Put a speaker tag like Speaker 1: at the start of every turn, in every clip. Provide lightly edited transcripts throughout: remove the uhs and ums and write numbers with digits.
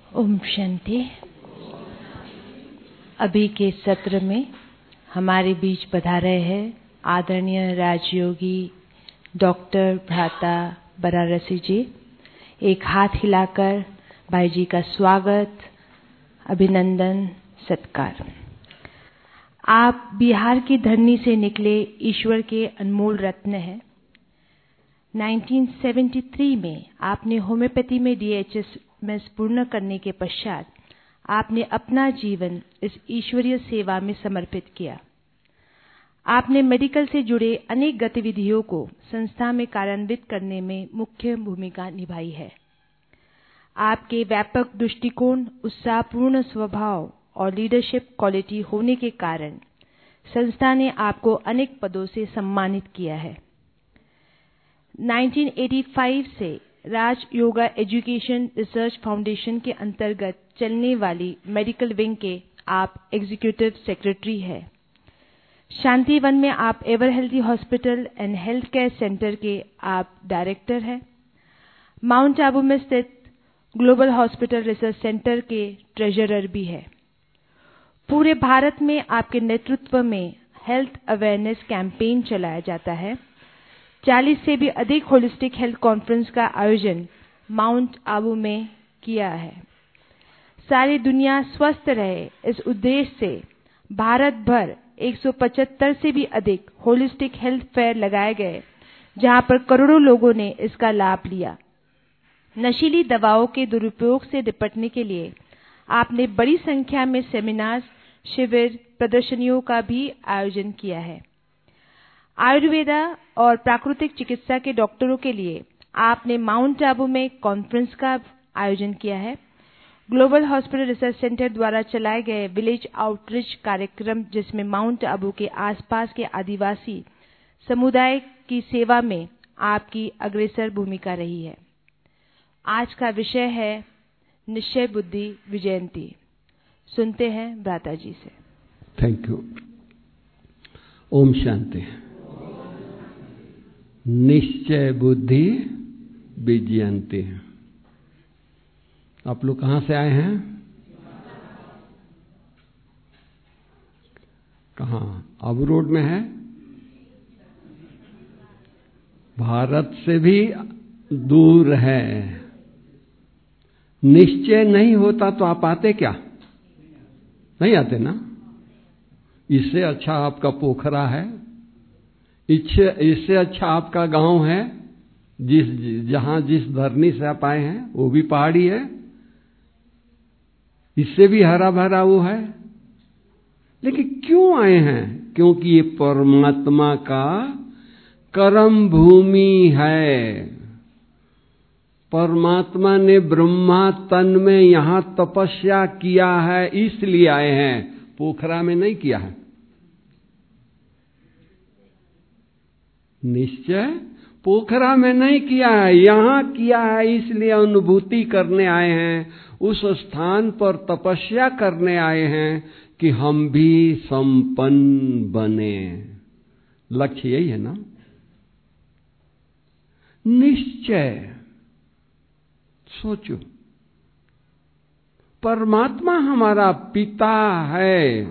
Speaker 1: ओम शांति। अभी के सत्र में हमारे बीच पधारे हैं आदरणीय राजयोगी डॉक्टर भ्राता बनारसी जी। एक हाथ हिलाकर भाई जी का स्वागत, अभिनंदन, सत्कार। आप बिहार की धरनी से निकले ईश्वर के अनमोल रत्न हैं। 1973 में आपने होम्योपैथी में DHMS पूर्ण करने के पश्चात आपने अपना जीवन इस ईश्वरीय सेवा में समर्पित किया। आपने मेडिकल से जुड़े अनेक गतिविधियों को संस्था में कार्यान्वित करने में मुख्य भूमिका निभाई है। आपके व्यापक दृष्टिकोण, उत्साहपूर्ण स्वभाव और लीडरशिप क्वालिटी होने के कारण संस्था ने आपको अनेक पदों से सम्मानित किया है। 1985 से Raj Yoga education research foundation के अंतर्गत चलने वाली मेडिकल विंग के आप एग्जीक्यूटिव सेक्रेटरी हैं। शांतिवन में आप ever healthy hospital and health care centre के आप डायरेक्टर हैं। माउंट आबू में स्थित ग्लोबल हॉस्पिटल रिसर्च सेंटर के ट्रेजरर भी है। पूरे भारत में आपके नेतृत्व में हेल्थ अवेयरनेस कैंपेन चलाया जाता है। 40 से भी अधिक होलिस्टिक हेल्थ कॉन्फ्रेंस का आयोजन माउंट आबू में किया है। सारी दुनिया स्वस्थ रहे, इस उद्देश्य से भारत भर 175 से भी अधिक होलिस्टिक हेल्थ फेयर लगाए गए, जहां पर करोड़ों लोगों ने इसका लाभ लिया। नशीली दवाओं के दुरुपयोग से निपटने के लिए आपने बड़ी संख्या में सेमिनार, शिविर, प्रदर्शनियों का भी आयोजन किया है। आयुर्वेदा और प्राकृतिक चिकित्सा के डॉक्टरों के लिए आपने माउंट आबू में कॉन्फ्रेंस का आयोजन किया है। ग्लोबल हॉस्पिटल रिसर्च सेंटर द्वारा चलाए गए विलेज आउटरीच कार्यक्रम, जिसमें माउंट आबू के आसपास के आदिवासी समुदाय की सेवा में आपकी अग्रसर भूमिका रही है। आज का विषय है निश्चय बुद्धि विजयंती। सुनते हैं भ्राता जी से।
Speaker 2: Thank you. ओम शांति। निश्चय बुद्धि विजयंती। आप लोग कहाँ से आए हैं? कहाँ? आबू रोड में है? भारत से भी दूर है। निश्चय नहीं होता तो आप आते क्या? नहीं आते ना। इससे अच्छा आपका पोखरा है, इससे अच्छा आपका गांव है, जहां जिस धरनी से आप आए हैं वो भी पहाड़ी है, इससे भी हरा भरा वो है। लेकिन क्यों आए हैं? क्योंकि ये परमात्मा का कर्म भूमि है। परमात्मा ने ब्रह्मा तन में यहां तपस्या किया है, इसलिए आए हैं। पोखरा में नहीं किया है। निश्चय पोखरा में नहीं किया है, यहां किया है, इसलिए अनुभूति करने आए हैं। उस स्थान पर तपस्या करने आए हैं कि हम भी संपन्न बने। लक्ष्य यही है ना। निश्चय सोचो, परमात्मा हमारा पिता है।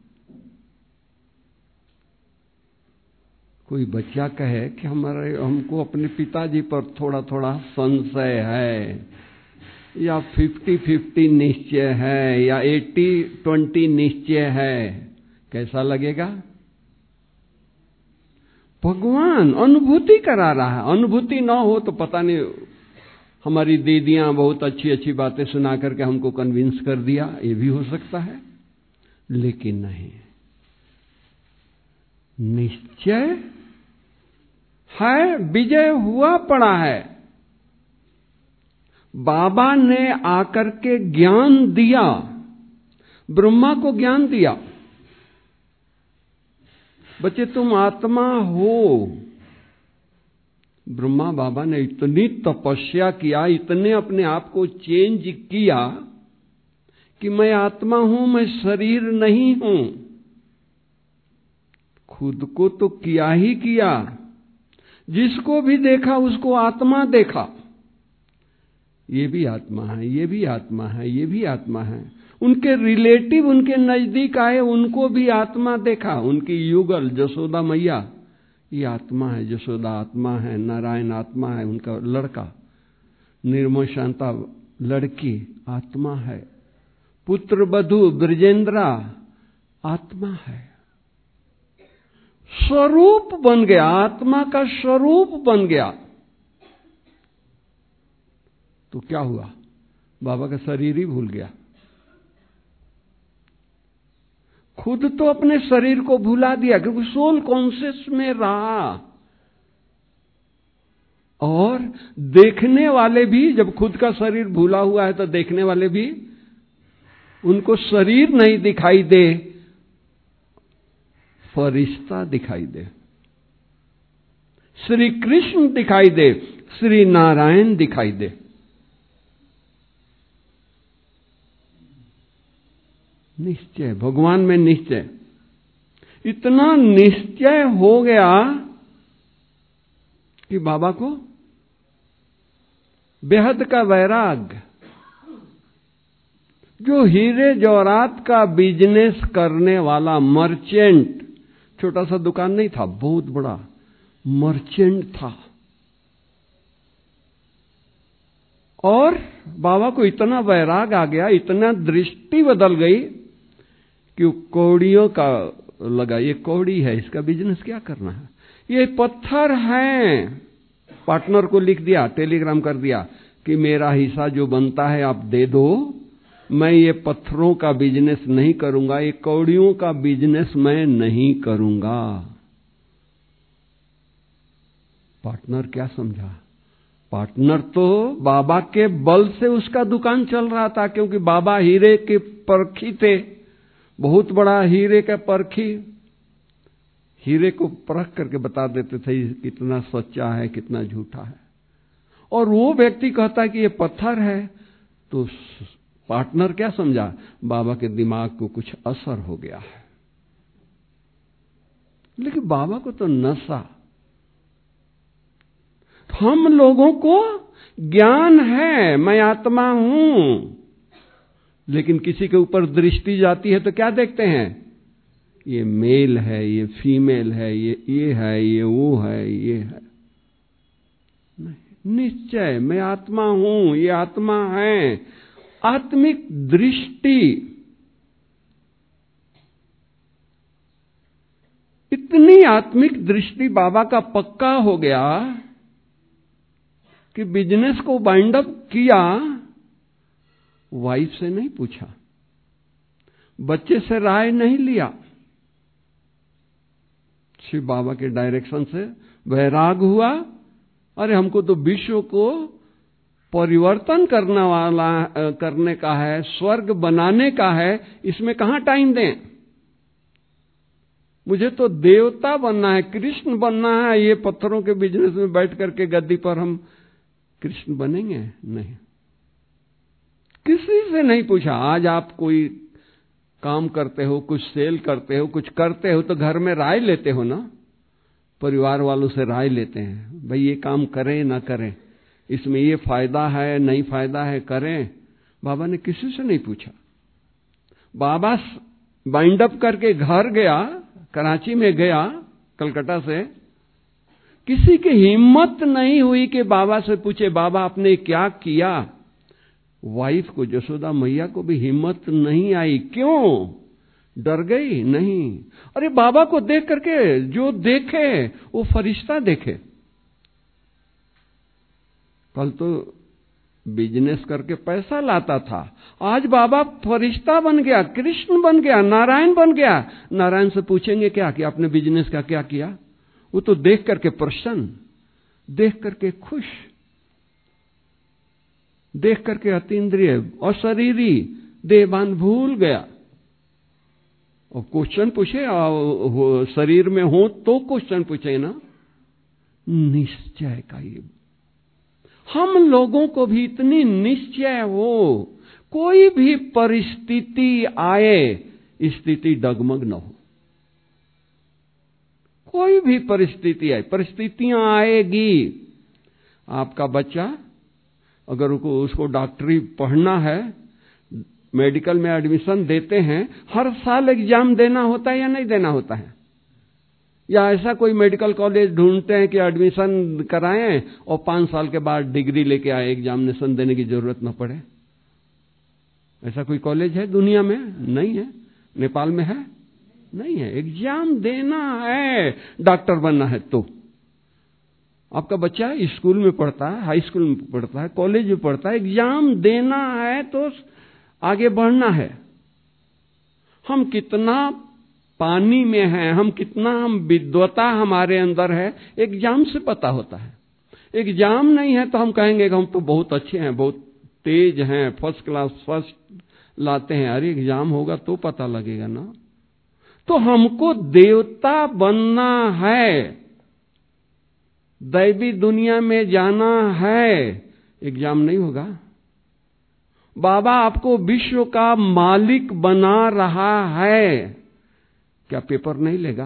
Speaker 2: कोई बच्चा कहे कि हमको अपने पिताजी पर थोड़ा थोड़ा संशय है, या 50-50 निश्चय है, या 80-20 निश्चय है, कैसा लगेगा? भगवान अनुभूति करा रहा है। अनुभूति ना हो तो पता नहीं, हमारी दीदियां बहुत अच्छी अच्छी बातें सुना करके हमको कन्विंस कर दिया, ये भी हो सकता है। लेकिन नहीं, निश्चय है, विजय हुआ पड़ा है। बाबा ने आकर के ज्ञान दिया, ब्रह्मा को ज्ञान दिया, बच्चे तुम आत्मा हो। ब्रह्मा बाबा ने इतनी तपस्या किया, इतने अपने आप को चेंज किया कि मैं आत्मा हूं, मैं शरीर नहीं हूं। खुद को तो किया ही किया, जिसको भी देखा उसको आत्मा देखा। ये भी आत्मा है, ये भी आत्मा है, ये भी आत्मा है। उनके रिलेटिव उनके नजदीक आए, उनको भी आत्मा देखा। उनकी युगल जसोदा मैया, ये आत्मा है, जसोदा आत्मा है, नारायण आत्मा है, उनका लड़का निर्मल शांता लड़की आत्मा है, पुत्र वधु ब्रजेंद्रा आत्मा है। स्वरूप बन गया, आत्मा का स्वरूप बन गया। तो क्या हुआ? बाबा का शरीर ही भूल गया। खुद तो अपने शरीर को भुला दिया, क्योंकि सोल कॉन्शियस में रहा। और देखने वाले भी, जब खुद का शरीर भूला हुआ है तो देखने वाले भी, उनको शरीर नहीं दिखाई दे, फरिश्ता दिखाई दे, श्री कृष्ण दिखाई दे, श्री नारायण दिखाई दे। निश्चय, भगवान में निश्चय, इतना निश्चय हो गया कि बाबा को बेहद का वैराग। जो हीरे जवाहरात का बिजनेस करने वाला मर्चेंट, छोटा सा दुकान नहीं था, बहुत बड़ा मर्चेंट था। और बाबा को इतना वैराग आ गया, इतना दृष्टि बदल गई कि कौड़ियों का लगा, ये कौड़ी है, इसका बिजनेस क्या करना है, ये पत्थर है। पार्टनर को लिख दिया, टेलीग्राम कर दिया कि मेरा हिस्सा जो बनता है आप दे दो, मैं ये पत्थरों का बिजनेस नहीं करूंगा, ये कौड़ियों का बिजनेस मैं नहीं करूंगा। पार्टनर क्या समझा? पार्टनर तो बाबा के बल से उसका दुकान चल रहा था, क्योंकि बाबा हीरे के परखी थे, बहुत बड़ा हीरे का परखी। हीरे को परख करके बता देते थे कितना सच्चा है, कितना झूठा है। और वो व्यक्ति कहता है कि ये पत्थर है, तो पार्टनर क्या समझा? बाबा के दिमाग को कुछ असर हो गया है। लेकिन बाबा को तो नशा। हम लोगों को ज्ञान है, मैं आत्मा हूं, लेकिन किसी के ऊपर दृष्टि जाती है तो क्या देखते हैं? ये मेल है, ये फीमेल है, ये है, ये वो है, ये है। नहीं, निश्चय मैं आत्मा हूं, ये आत्मा है। आत्मिक दृष्टि, इतनी आत्मिक दृष्टि बाबा का पक्का हो गया कि बिजनेस को बाइंड अप किया। वाइफ से नहीं पूछा, बच्चे से राय नहीं लिया, शिव बाबा के डायरेक्शन से वैराग हुआ। अरे हमको तो विश्व को परिवर्तन करने का है, स्वर्ग बनाने का है, इसमें कहां टाइम दें? मुझे तो देवता बनना है, कृष्ण बनना है। ये पत्थरों के बिजनेस में बैठ करके गद्दी पर हम कृष्ण बनेंगे? नहीं, किसी से नहीं पूछा। आज आप कोई काम करते हो, कुछ सेल करते हो, कुछ करते हो, तो घर में राय लेते हो ना, परिवार वालों से राय लेते हैं, भाई ये काम करें ना करें, इसमें ये फायदा है नहीं फायदा है, करें। बाबा ने किसी से नहीं पूछा। बाबा बाइंड अप करके घर गया, कराची में गया, कलकत्ता से। किसी की हिम्मत नहीं हुई कि बाबा से पूछे, बाबा आपने क्या किया? वाइफ को, जसोदा मैया को भी हिम्मत नहीं आई। क्यों? डर गई? नहीं। अरे बाबा को देख करके जो देखे वो फरिश्ता देखे। कल तो बिजनेस करके पैसा लाता था, आज बाबा फरिश्ता बन गया, कृष्ण बन गया, नारायण बन गया। नारायण से पूछेंगे क्या कि आपने बिजनेस का क्या किया? वो तो देख करके प्रसन्न, देख करके खुश, देख करके अतीन्द्रिय और शरीरी देहभान भूल गया। और क्वेश्चन पूछे, शरीर में हो तो क्वेश्चन पूछे ना। निश्चय का ये, हम लोगों को भी इतनी निश्चय हो, कोई भी परिस्थिति आए, स्थिति डगमग न हो। कोई भी परिस्थिति आए, परिस्थितियां आएगी। आपका बच्चा अगर उसको डॉक्टरी पढ़ना है, मेडिकल में एडमिशन देते हैं, हर साल एग्जाम देना होता है या नहीं देना होता है? या ऐसा कोई मेडिकल कॉलेज ढूंढते हैं कि एडमिशन कराएं और 5 साल के बाद डिग्री लेके आए, एग्जामिनेशन देने की जरूरत न पड़े? ऐसा कोई कॉलेज है दुनिया में? नहीं है। नेपाल में है? नहीं है। एग्जाम देना है, डॉक्टर बनना है तो। आपका बच्चा स्कूल में पढ़ता है, हाई स्कूल में पढ़ता है, कॉलेज में पढ़ता है, एग्जाम देना है तो आगे बढ़ना है। हम कितना पानी में हैं, हम विद्वता हमारे अंदर है, एग्जाम से पता होता है। एग्जाम नहीं है तो हम कहेंगे कि हम तो बहुत अच्छे हैं, बहुत तेज हैं, फर्स्ट क्लास फर्स्ट लाते हैं। अरे एग्जाम होगा तो पता लगेगा ना। तो हमको देवता बनना है, दैवी दुनिया में जाना है, एग्जाम नहीं होगा। बाबा आपको विश्व का मालिक बना रहा है, क्या पेपर नहीं लेगा?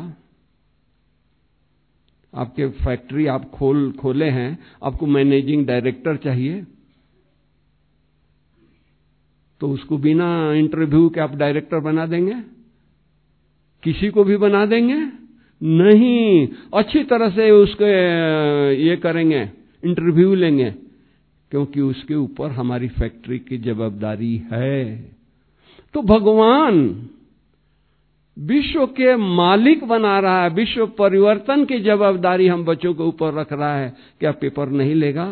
Speaker 2: आपके फैक्ट्री आप खोले हैं, आपको मैनेजिंग डायरेक्टर चाहिए, तो उसको बिना इंटरव्यू के आप डायरेक्टर बना देंगे? किसी को भी बना देंगे? नहीं, अच्छी तरह से उसके ये करेंगे, इंटरव्यू लेंगे, क्योंकि उसके ऊपर हमारी फैक्ट्री की जवाबदारी है। तो भगवान विश्व के मालिक बना रहा है, विश्व परिवर्तन की जवाबदारी हम बच्चों के ऊपर रख रहा है। क्या पेपर नहीं लेगा?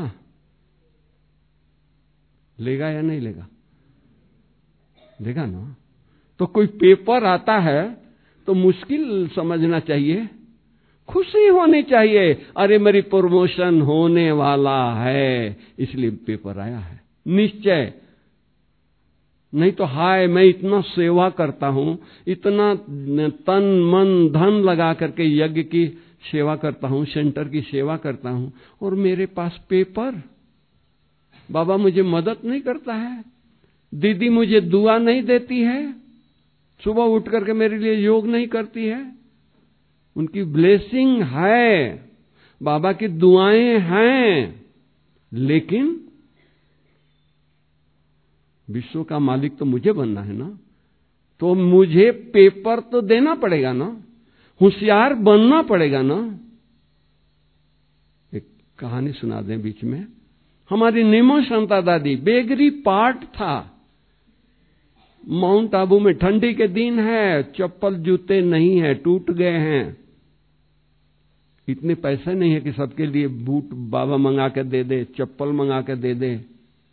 Speaker 2: लेगा या नहीं लेगा? लेगा ना। तो कोई पेपर आता है तो मुश्किल समझना चाहिए, खुशी होनी चाहिए। अरे मेरी प्रमोशन होने वाला है, इसलिए पेपर आया है। निश्चय नहीं तो हाय मैं इतना सेवा करता हूं, इतना तन मन धन लगा करके यज्ञ की सेवा करता हूं, सेंटर की सेवा करता हूं, और मेरे पास पेपर, बाबा मुझे मदद नहीं करता है, दीदी मुझे दुआ नहीं देती है, सुबह उठ करके मेरे लिए योग नहीं करती है। उनकी ब्लेसिंग है, बाबा की दुआएं हैं, लेकिन विश्व का मालिक तो मुझे बनना है ना। तो मुझे पेपर तो देना पड़ेगा ना, होशियार बनना पड़ेगा ना। एक कहानी सुना दें बीच में। हमारी नीमो शांता दादी, बेगरी पार्ट था, माउंट आबू में ठंडी के दिन है, चप्पल जूते नहीं है, टूट गए हैं। इतने पैसे नहीं है कि सबके लिए बूट बाबा मंगा के दे दे, चप्पल मंगा के दे दे।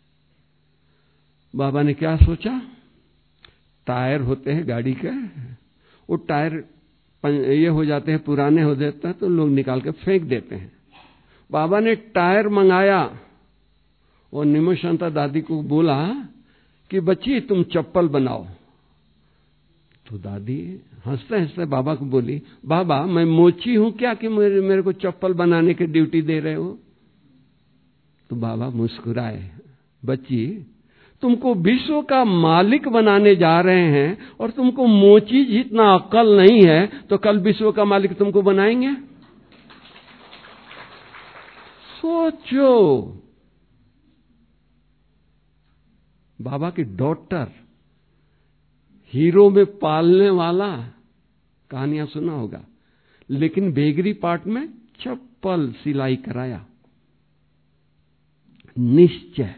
Speaker 2: बाबा ने क्या सोचा, टायर होते हैं गाड़ी के, वो टायर ये हो जाते हैं, पुराने हो जाते हैं, तो लोग निकाल के फेंक देते हैं। बाबा ने टायर मंगाया और नीमो शांता दादी को बोला कि बच्ची तुम चप्पल बनाओ। तो दादी हंसते हंसते बाबा को बोली, बाबा मैं मोची हूं क्या कि मेरे को चप्पल बनाने की ड्यूटी दे रहे हो? तो बाबा मुस्कुराए, बच्ची तुमको विश्व का मालिक बनाने जा रहे हैं और तुमको मोची जितना अक्ल नहीं है, तो कल विश्व का मालिक तुमको बनाएंगे? सोचो, बाबा की डॉटर, हीरो में पालने वाला, कहानियां सुना होगा, लेकिन बेगरी पार्ट में चप्पल सिलाई कराया। निश्चय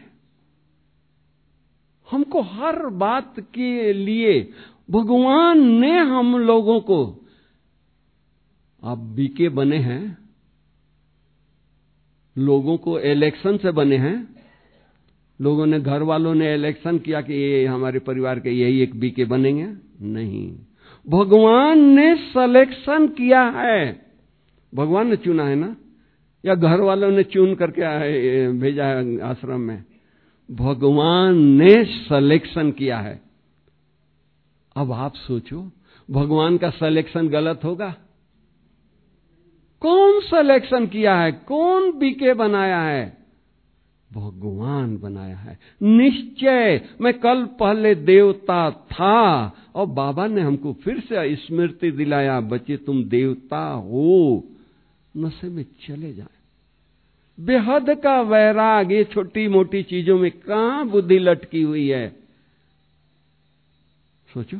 Speaker 2: हमको हर बात के लिए भगवान ने हम लोगों को, आप बीके बने हैं, लोगों को इलेक्शन से बने हैं, लोगों ने, घर वालों ने इलेक्शन किया कि ये हमारे परिवार के यही एक बीके बनेंगे, नहीं, भगवान ने सिलेक्शन किया है। भगवान ने चुना है ना, या घर वालों ने चुन करके भेजा है आश्रम में? भगवान ने सिलेक्शन किया है। अब आप सोचो, भगवान का सिलेक्शन गलत होगा? कौन सिलेक्शन किया है, कौन बीके बनाया है? भगवान बनाया है। निश्चय मैं कल पहले देवता था और बाबा ने हमको फिर से स्मृति दिलाया, बच्चे तुम देवता हो, नशे में चले जाए। बेहद का वैराग, ये छोटी मोटी चीजों में कहां बुद्धि लटकी हुई है। सोचो,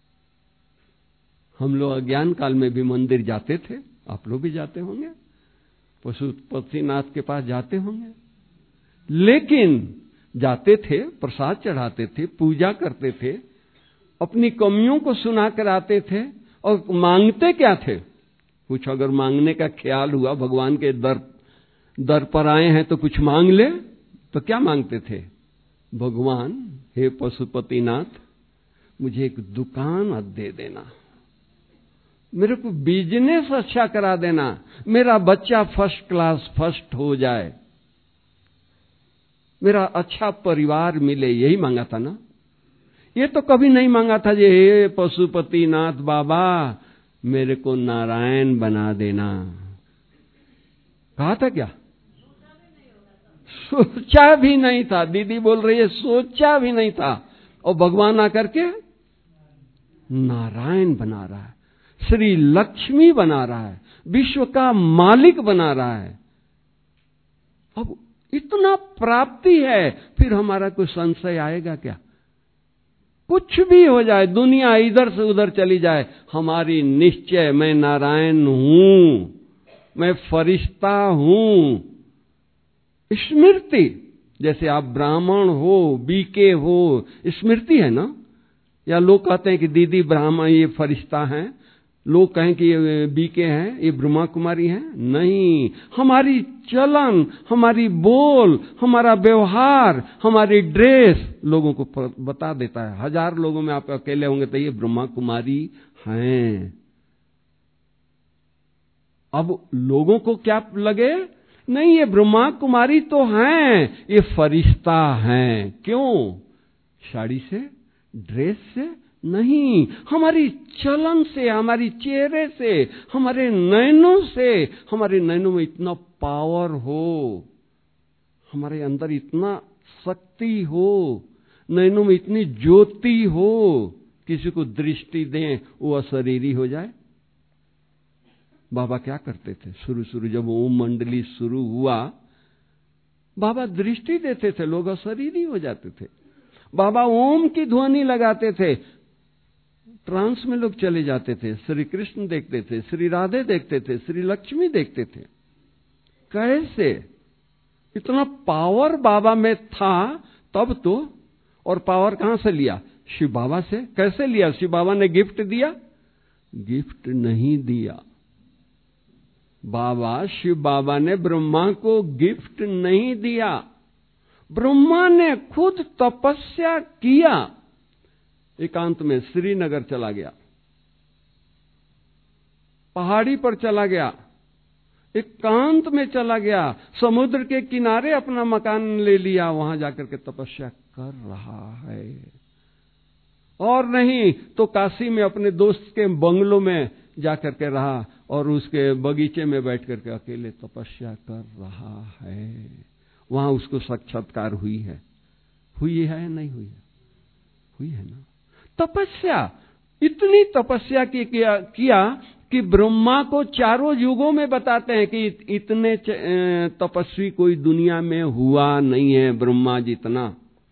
Speaker 2: हम लोग अज्ञान काल में भी मंदिर जाते थे, आप लोग भी जाते होंगे, पशुपतिनाथ के पास जाते होंगे, लेकिन जाते थे, प्रसाद चढ़ाते थे, पूजा करते थे, अपनी कमियों को सुना कर आते थे, और मांगते क्या थे? कुछ अगर मांगने का ख्याल हुआ, भगवान के दर पर आए हैं तो कुछ मांग ले, तो क्या मांगते थे? भगवान, हे पशुपतिनाथ, मुझे एक दुकान दे देना, मेरे को बिजनेस अच्छा करा देना, मेरा बच्चा फर्स्ट क्लास फर्स्ट हो जाए, मेरा अच्छा परिवार मिले, यही मांगा था ना। ये तो कभी नहीं मांगा था जे हे पशुपतिनाथ बाबा, मेरे को नारायण बना देना। कहा था क्या? सोचा भी नहीं था। दीदी बोल रही है सोचा भी नहीं था, और भगवान आकर के नारायण बना रहा है, श्री लक्ष्मी बना रहा है, विश्व का मालिक बना रहा है। अब इतना प्राप्ति है, फिर हमारा कोई संशय आएगा क्या? कुछ भी हो जाए, दुनिया इधर से उधर चली जाए, हमारी निश्चय, मैं नारायण हूं, मैं फरिश्ता हूं, स्मृति। जैसे आप ब्राह्मण हो, बीके हो, स्मृति है ना। या लोग कहते हैं कि दीदी ब्राह्मण, ये फरिश्ता हैं, लोग कहें कि ये बीके हैं, ये ब्रह्मा कुमारी हैं। नहीं, हमारी चलन, हमारी बोल, हमारा व्यवहार, हमारी ड्रेस लोगों को बता देता है। 1000 लोगों में आप अकेले होंगे तो ये ब्रह्मा कुमारी हैं। अब लोगों को क्या लगे? नहीं, ये ब्रह्मा कुमारी तो हैं, ये फरिश्ता हैं। क्यों? साड़ी से, ड्रेस से नहीं, हमारी चलन से, हमारी चेहरे से, हमारे नैनों से। हमारे नैनों में इतना पावर हो, हमारे अंदर इतना शक्ति हो, नैनों में इतनी ज्योति हो, किसी को दृष्टि दें वो अशरीरी हो जाए। बाबा क्या करते थे? शुरू जब ओम मंडली शुरू हुआ, बाबा दृष्टि देते थे, लोग अशरीरी हो जाते थे। बाबा ओम की ध्वनि लगाते थे, ट्रांस में लोग चले जाते थे, श्री कृष्ण देखते थे, श्री राधे देखते थे, श्री लक्ष्मी देखते थे। कैसे? इतना पावर बाबा में था तब तो। और पावर कहां से लिया? शिव बाबा से। कैसे लिया? शिव बाबा ने गिफ्ट दिया? गिफ्ट नहीं दिया। शिव बाबा ने ब्रह्मा को गिफ्ट नहीं दिया, ब्रह्मा ने खुद तपस्या किया। एकांत में श्रीनगर चला गया, पहाड़ी पर चला गया, एकांत में चला गया, समुद्र के किनारे अपना मकान ले लिया, वहां जाकर के तपस्या कर रहा है। और नहीं तो काशी में अपने दोस्त के बंगलों में जाकर के रहा, और उसके बगीचे में बैठ करके अकेले तपस्या कर रहा है। वहां उसको साक्षात्कार हुई है या नहीं हुई है? हुई है ना। तपस्या, इतनी तपस्या किया कि ब्रह्मा को चारों युगों में बताते हैं कि इतने तपस्वी कोई दुनिया में हुआ नहीं है ब्रह्मा जितना।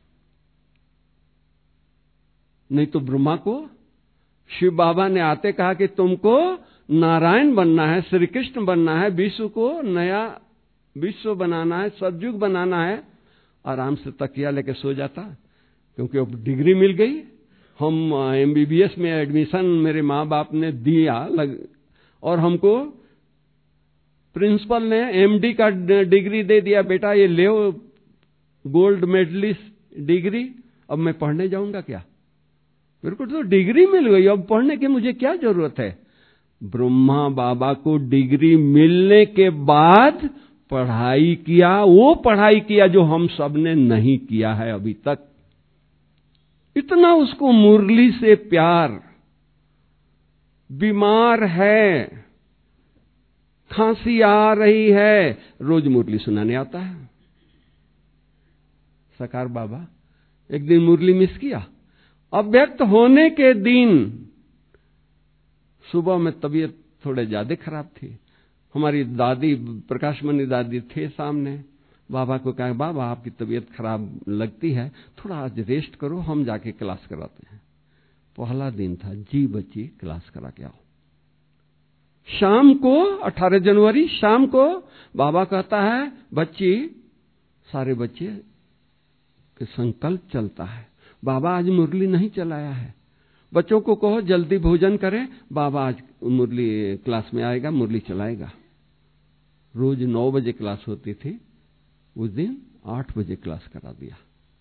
Speaker 2: नहीं तो ब्रह्मा को शिव बाबा ने आते कहा कि तुमको नारायण बनना है, श्री कृष्ण बनना है, विश्व को नया विश्व बनाना है, सतयुग बनाना है। आराम से तकिया लेके सो जाता, क्योंकि अब डिग्री मिल गई। हम MBBS में एडमिशन मेरे माँ बाप ने दिया और हमको प्रिंसिपल ने MD का डिग्री दे दिया, बेटा ये ले गोल्ड मेडलिस्ट डिग्री। अब मैं पढ़ने जाऊंगा क्या? मेरे को तो डिग्री मिल गई, अब पढ़ने की मुझे क्या जरूरत है? ब्रह्मा बाबा को डिग्री मिलने के बाद पढ़ाई किया, वो पढ़ाई किया जो हम सब ने नहीं किया है अभी तक। इतना उसको मुरली से प्यार। बीमार है, खांसी आ रही है, रोज मुरली सुनाने आता है। सकार बाबा एक दिन मुरली मिस किया। अव्यक्त होने के दिन सुबह में तबीयत थोड़े ज्यादा खराब थी, हमारी दादी प्रकाशमणि दादी थे सामने, बाबा को कहा, बाबा आपकी तबीयत खराब लगती है, थोड़ा आज रेस्ट करो, हम जाके क्लास कराते हैं। पहला दिन था, जी बच्ची क्लास करा के आओ। शाम को 18 जनवरी शाम को बाबा कहता है, बच्ची, सारे बच्चे के संकल्प चलता है, बाबा आज मुरली नहीं चलाया है, बच्चों को कहो जल्दी भोजन करें, बाबा आज मुरली क्लास में आएगा, मुरली चलाएगा। रोज 9 बजे क्लास होती थी, उस दिन 8 बजे क्लास करा दिया।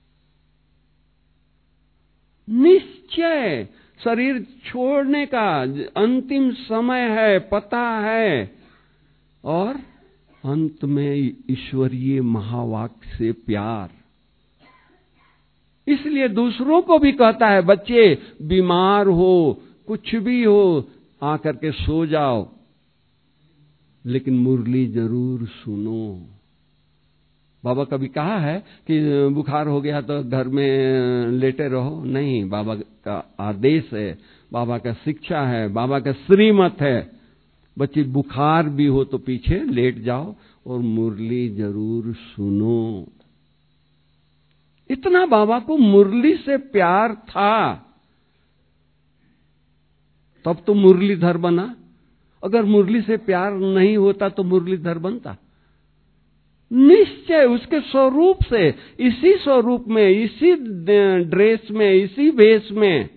Speaker 2: निश्चय शरीर छोड़ने का अंतिम समय है, पता है, और अंत में ईश्वरीय महावाक्य से प्यार। इसलिए दूसरों को भी कहता है, बच्चे बीमार हो, कुछ भी हो, आकर के सो जाओ, लेकिन मुरली जरूर सुनो। बाबा कभी कहा है कि बुखार हो गया तो घर में लेटे रहो? नहीं, बाबा का आदेश है, बाबा का शिक्षा है, बाबा का श्रीमत है, बच्चे बुखार भी हो तो पीछे लेट जाओ और मुरली जरूर सुनो। इतना बाबा को मुरली से प्यार था, तब तो मुरलीधर बना। अगर मुरली से प्यार नहीं होता तो मुरलीधर बनता? निश्चय उसके स्वरूप से, इसी स्वरूप में, इसी ड्रेस में, इसी वेश में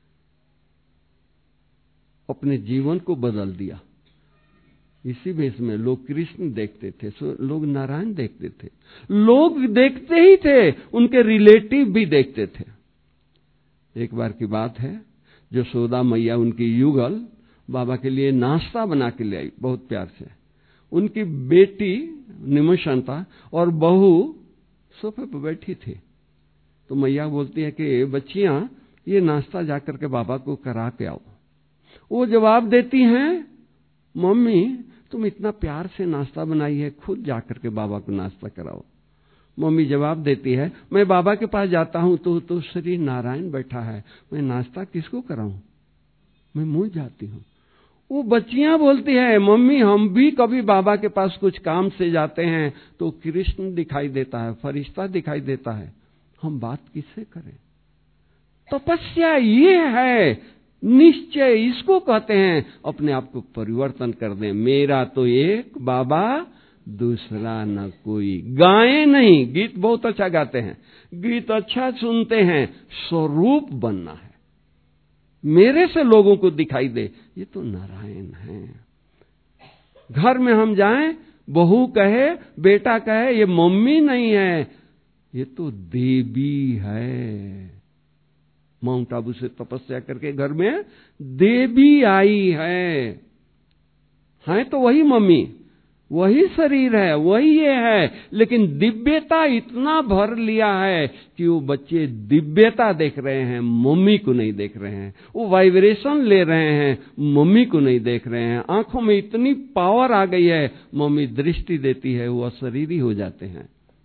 Speaker 2: अपने जीवन को बदल दिया। इसी वेश में लोग कृष्ण देखते थे, लोग नारायण देखते थे, लोग देखते ही थे, उनके रिलेटिव भी देखते थे। एक बार की बात है, यशोदा मैया उनकी युगल बाबा के लिए नाश्ता बना के ले आई, बहुत प्यार से। उनकी बेटी निमशंता और बहू सोफे पर बैठी थी, तो मैया बोलती है कि बच्चियां, ये नाश्ता जाकर के बाबा को करा के आओ। वो जवाब देती हैं, मम्मी तुम इतना प्यार से नाश्ता बनाई है, खुद जाकर के बाबा को नाश्ता कराओ। मम्मी जवाब देती है, मैं बाबा के पास जाता हूं तो श्री नारायण बैठा है, मैं नाश्ता किसको कराऊं, मैं मुझ जाती हूं। वो बच्चियां बोलती है, मम्मी हम भी कभी बाबा के पास कुछ काम से जाते हैं तो कृष्ण दिखाई देता है, फरिश्ता दिखाई देता है, हम बात किससे करें? तपस्या ये है, निश्चय इसको कहते हैं अपने आप को परिवर्तन कर दें। मेरा तो एक बाबा, दूसरा न कोई। गाएं नहीं, गीत बहुत अच्छा गाते हैं, गीत अच्छा सुनते हैं, स्वरूप बनना है, मेरे से लोगों को दिखाई दे ये तो नारायण है। घर में हम जाएं, बहू कहे, बेटा कहे, ये मम्मी नहीं है, ये तो देवी है। माउंट आबू से तपस्या करके घर में देवी आई है तो वही मम्मी, वही शरीर है, वही ये है, लेकिन दिव्यता इतना भर लिया है कि वो बच्चे दिव्यता देख रहे हैं, मम्मी को नहीं देख रहे हैं। वो वाइब्रेशन ले रहे हैं, मम्मी को नहीं देख रहे हैं। आंखों में इतनी पावर आ गई है, मम्मी दृष्टि देती है, वो अशरीरी हो जाते हैं।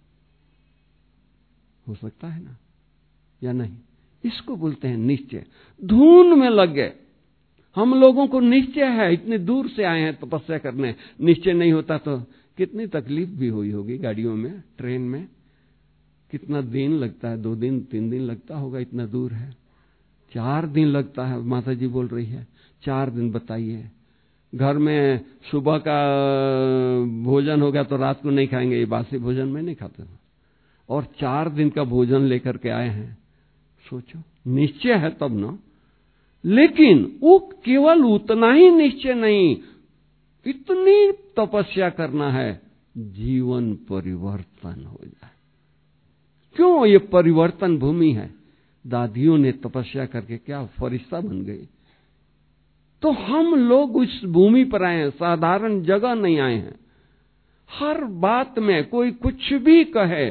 Speaker 2: हो सकता है ना, या नहीं? इसको बोलते हैं निश्चय। धुन में लग गए। हम लोगों को निश्चय है, इतने दूर से आए हैं तपस्या करने, निश्चय नहीं होता तो कितनी तकलीफ भी हुई होगी। गाड़ियों में, ट्रेन में कितना दिन लगता है, 2 दिन 3 दिन लगता होगा, इतना दूर है। 4 दिन लगता है, माता जी बोल रही है 4 दिन। बताइए, घर में सुबह का भोजन होगा तो रात को नहीं खाएंगे, ये बासी भोजन में नहीं खाते, और 4 दिन का भोजन लेकर के आए हैं। सोचो, निश्चय है तब ना। लेकिन वो केवल उतना ही निश्चय नहीं, इतनी तपस्या करना है जीवन परिवर्तन हो जाए। क्यों? ये परिवर्तन भूमि है। दादियों ने तपस्या करके क्या फरिश्ता बन गई। तो हम लोग उस भूमि पर आए हैं, साधारण जगह नहीं आए हैं। हर बात में कोई कुछ भी कहे,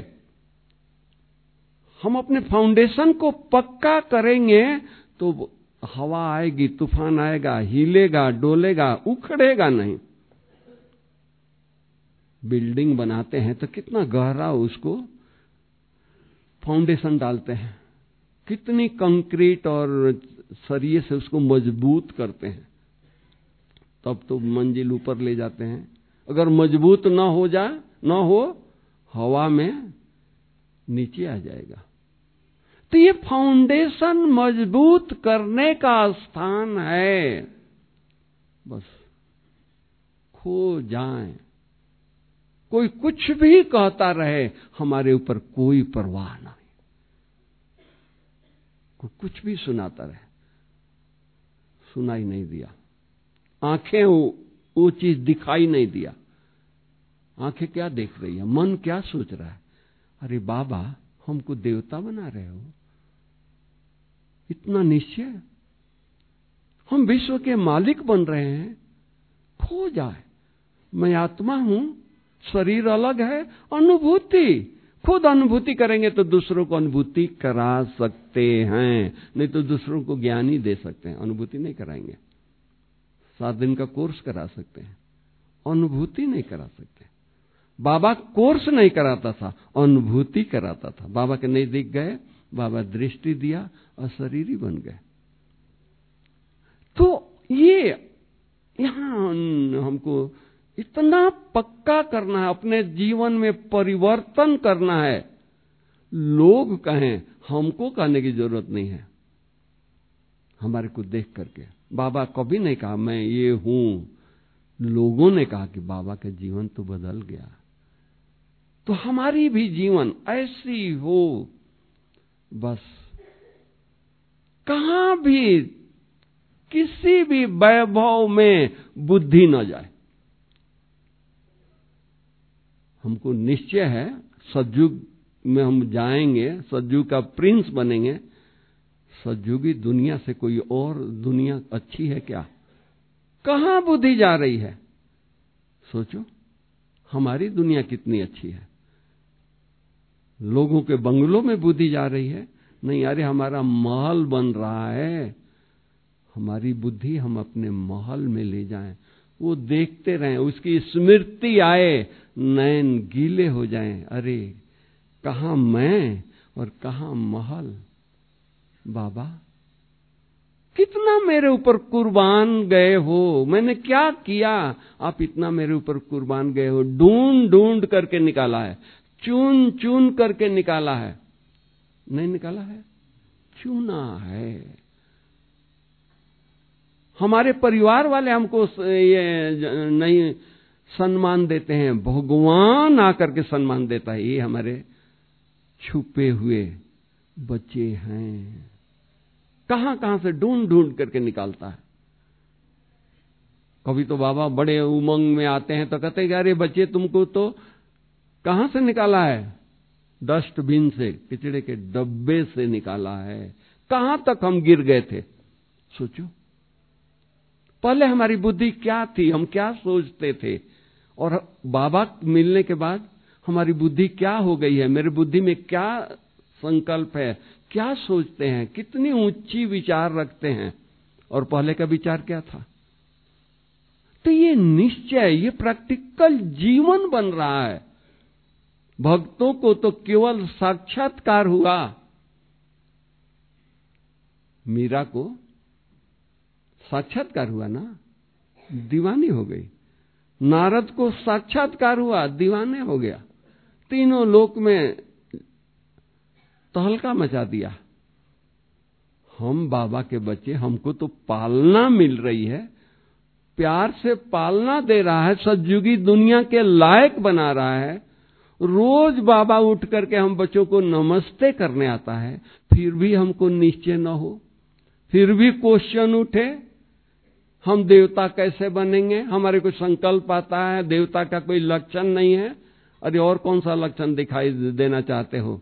Speaker 2: हम अपने फाउंडेशन को पक्का करेंगे तो हवा आएगी, तूफान आएगा, हिलेगा, डोलेगा, उखड़ेगा नहीं। बिल्डिंग बनाते हैं तो कितना गहरा उसको फाउंडेशन डालते हैं, कितनी कंक्रीट और सरिये से उसको मजबूत करते हैं, तब तो मंजिल ऊपर ले जाते हैं। अगर मजबूत न हो हवा में नीचे आ जाएगा। तो ये फाउंडेशन मजबूत करने का स्थान है। बस खो जाएं, कोई कुछ भी कहता रहे, हमारे ऊपर कोई परवाह नहीं। कोई कुछ भी सुनाता रहे, सुनाई नहीं दिया। आंखें वो चीज दिखाई नहीं दिया। आंखें क्या देख रही है, मन क्या सोच रहा है? अरे बाबा, हमको देवता बना रहे हो, इतना निश्चय, हम विश्व के मालिक बन रहे हैं। खो जाए, मैं आत्मा हूं, शरीर अलग है, अनुभूति, खुद अनुभूति करेंगे तो दूसरों को अनुभूति करा सकते हैं, नहीं तो दूसरों को ज्ञान ही दे सकते हैं, अनुभूति नहीं कराएंगे। 7 दिन का कोर्स करा सकते हैं, अनुभूति नहीं करा सकते। बाबा कोर्स नहीं कराता था, अनुभूति कराता था। बाबा के नजदीक गए, बाबा दृष्टि दिया, अशरीरी बन गए। तो ये यहां हमको इतना पक्का करना है, अपने जीवन में परिवर्तन करना है। लोग कहें, हमको कहने की जरूरत नहीं है। हमारे को देख करके बाबा कभी नहीं कहा मैं ये हूं, लोगों ने कहा कि बाबा का जीवन तो बदल गया। तो हमारी भी जीवन ऐसी हो, बस कहां भी किसी भी वैभव में बुद्धि न जाए। हमको निश्चय है सतयुग में हम जाएंगे, सतयुग का प्रिंस बनेंगे। सतयुगी दुनिया से कोई और दुनिया अच्छी है क्या? कहां बुद्धि जा रही है? सोचो, हमारी दुनिया कितनी अच्छी है। लोगों के बंगलों में बुद्धि जा रही है? नहीं, अरे हमारा महल बन रहा है। हमारी बुद्धि हम अपने महल में ले जाएं, वो देखते रहें, उसकी स्मृति आए, नैन गीले हो जाएं। अरे कहां मैं और कहां महल। बाबा कितना मेरे ऊपर कुर्बान गए हो, मैंने क्या किया, आप इतना मेरे ऊपर कुर्बान गए हो। ढूंढ ढूंढ करके निकाला है, चुन चुन करके निकाला है। नहीं निकाला है, चुना है। हमारे परिवार वाले हमको ये नहीं सम्मान देते हैं, भगवान आकर के सम्मान देता है। ये हमारे छुपे हुए बच्चे हैं, कहां कहां से ढूंढ ढूंढ करके निकालता है। कभी तो बाबा बड़े उमंग में आते हैं तो कहते हैं, अरे बच्चे तुमको तो कहां से निकाला है? डस्टबिन से, कचड़े के डब्बे से निकाला है। कहां तक हम गिर गए थे, सोचो। पहले हमारी बुद्धि क्या थी, हम क्या सोचते थे, और बाबा मिलने के बाद हमारी बुद्धि क्या हो गई है, मेरी बुद्धि में क्या संकल्प है, क्या सोचते हैं, कितनी ऊंची विचार रखते हैं, और पहले का विचार क्या था। तो ये निश्चय, ये प्रैक्टिकल जीवन बन रहा है। भक्तों को तो केवल साक्षात्कार हुआ, मीरा को साक्षात्कार हुआ ना, दीवानी हो गई। नारद को साक्षात्कार हुआ, दीवाने हो गया। तीनों लोक में तहलका मचा दिया। हम बाबा के बच्चे, हमको तो पालना मिल रही है, प्यार से पालना दे रहा है, सतयुगी दुनिया के लायक बना रहा है। रोज बाबा उठ करके हम बच्चों को नमस्ते करने आता है, फिर भी हमको निश्चय न हो, फिर भी क्वेश्चन उठे, हम देवता कैसे बनेंगे। हमारे को संकल्प आता है, देवता का कोई लक्षण नहीं है। अरे और कौन सा लक्षण दिखाई देना चाहते हो?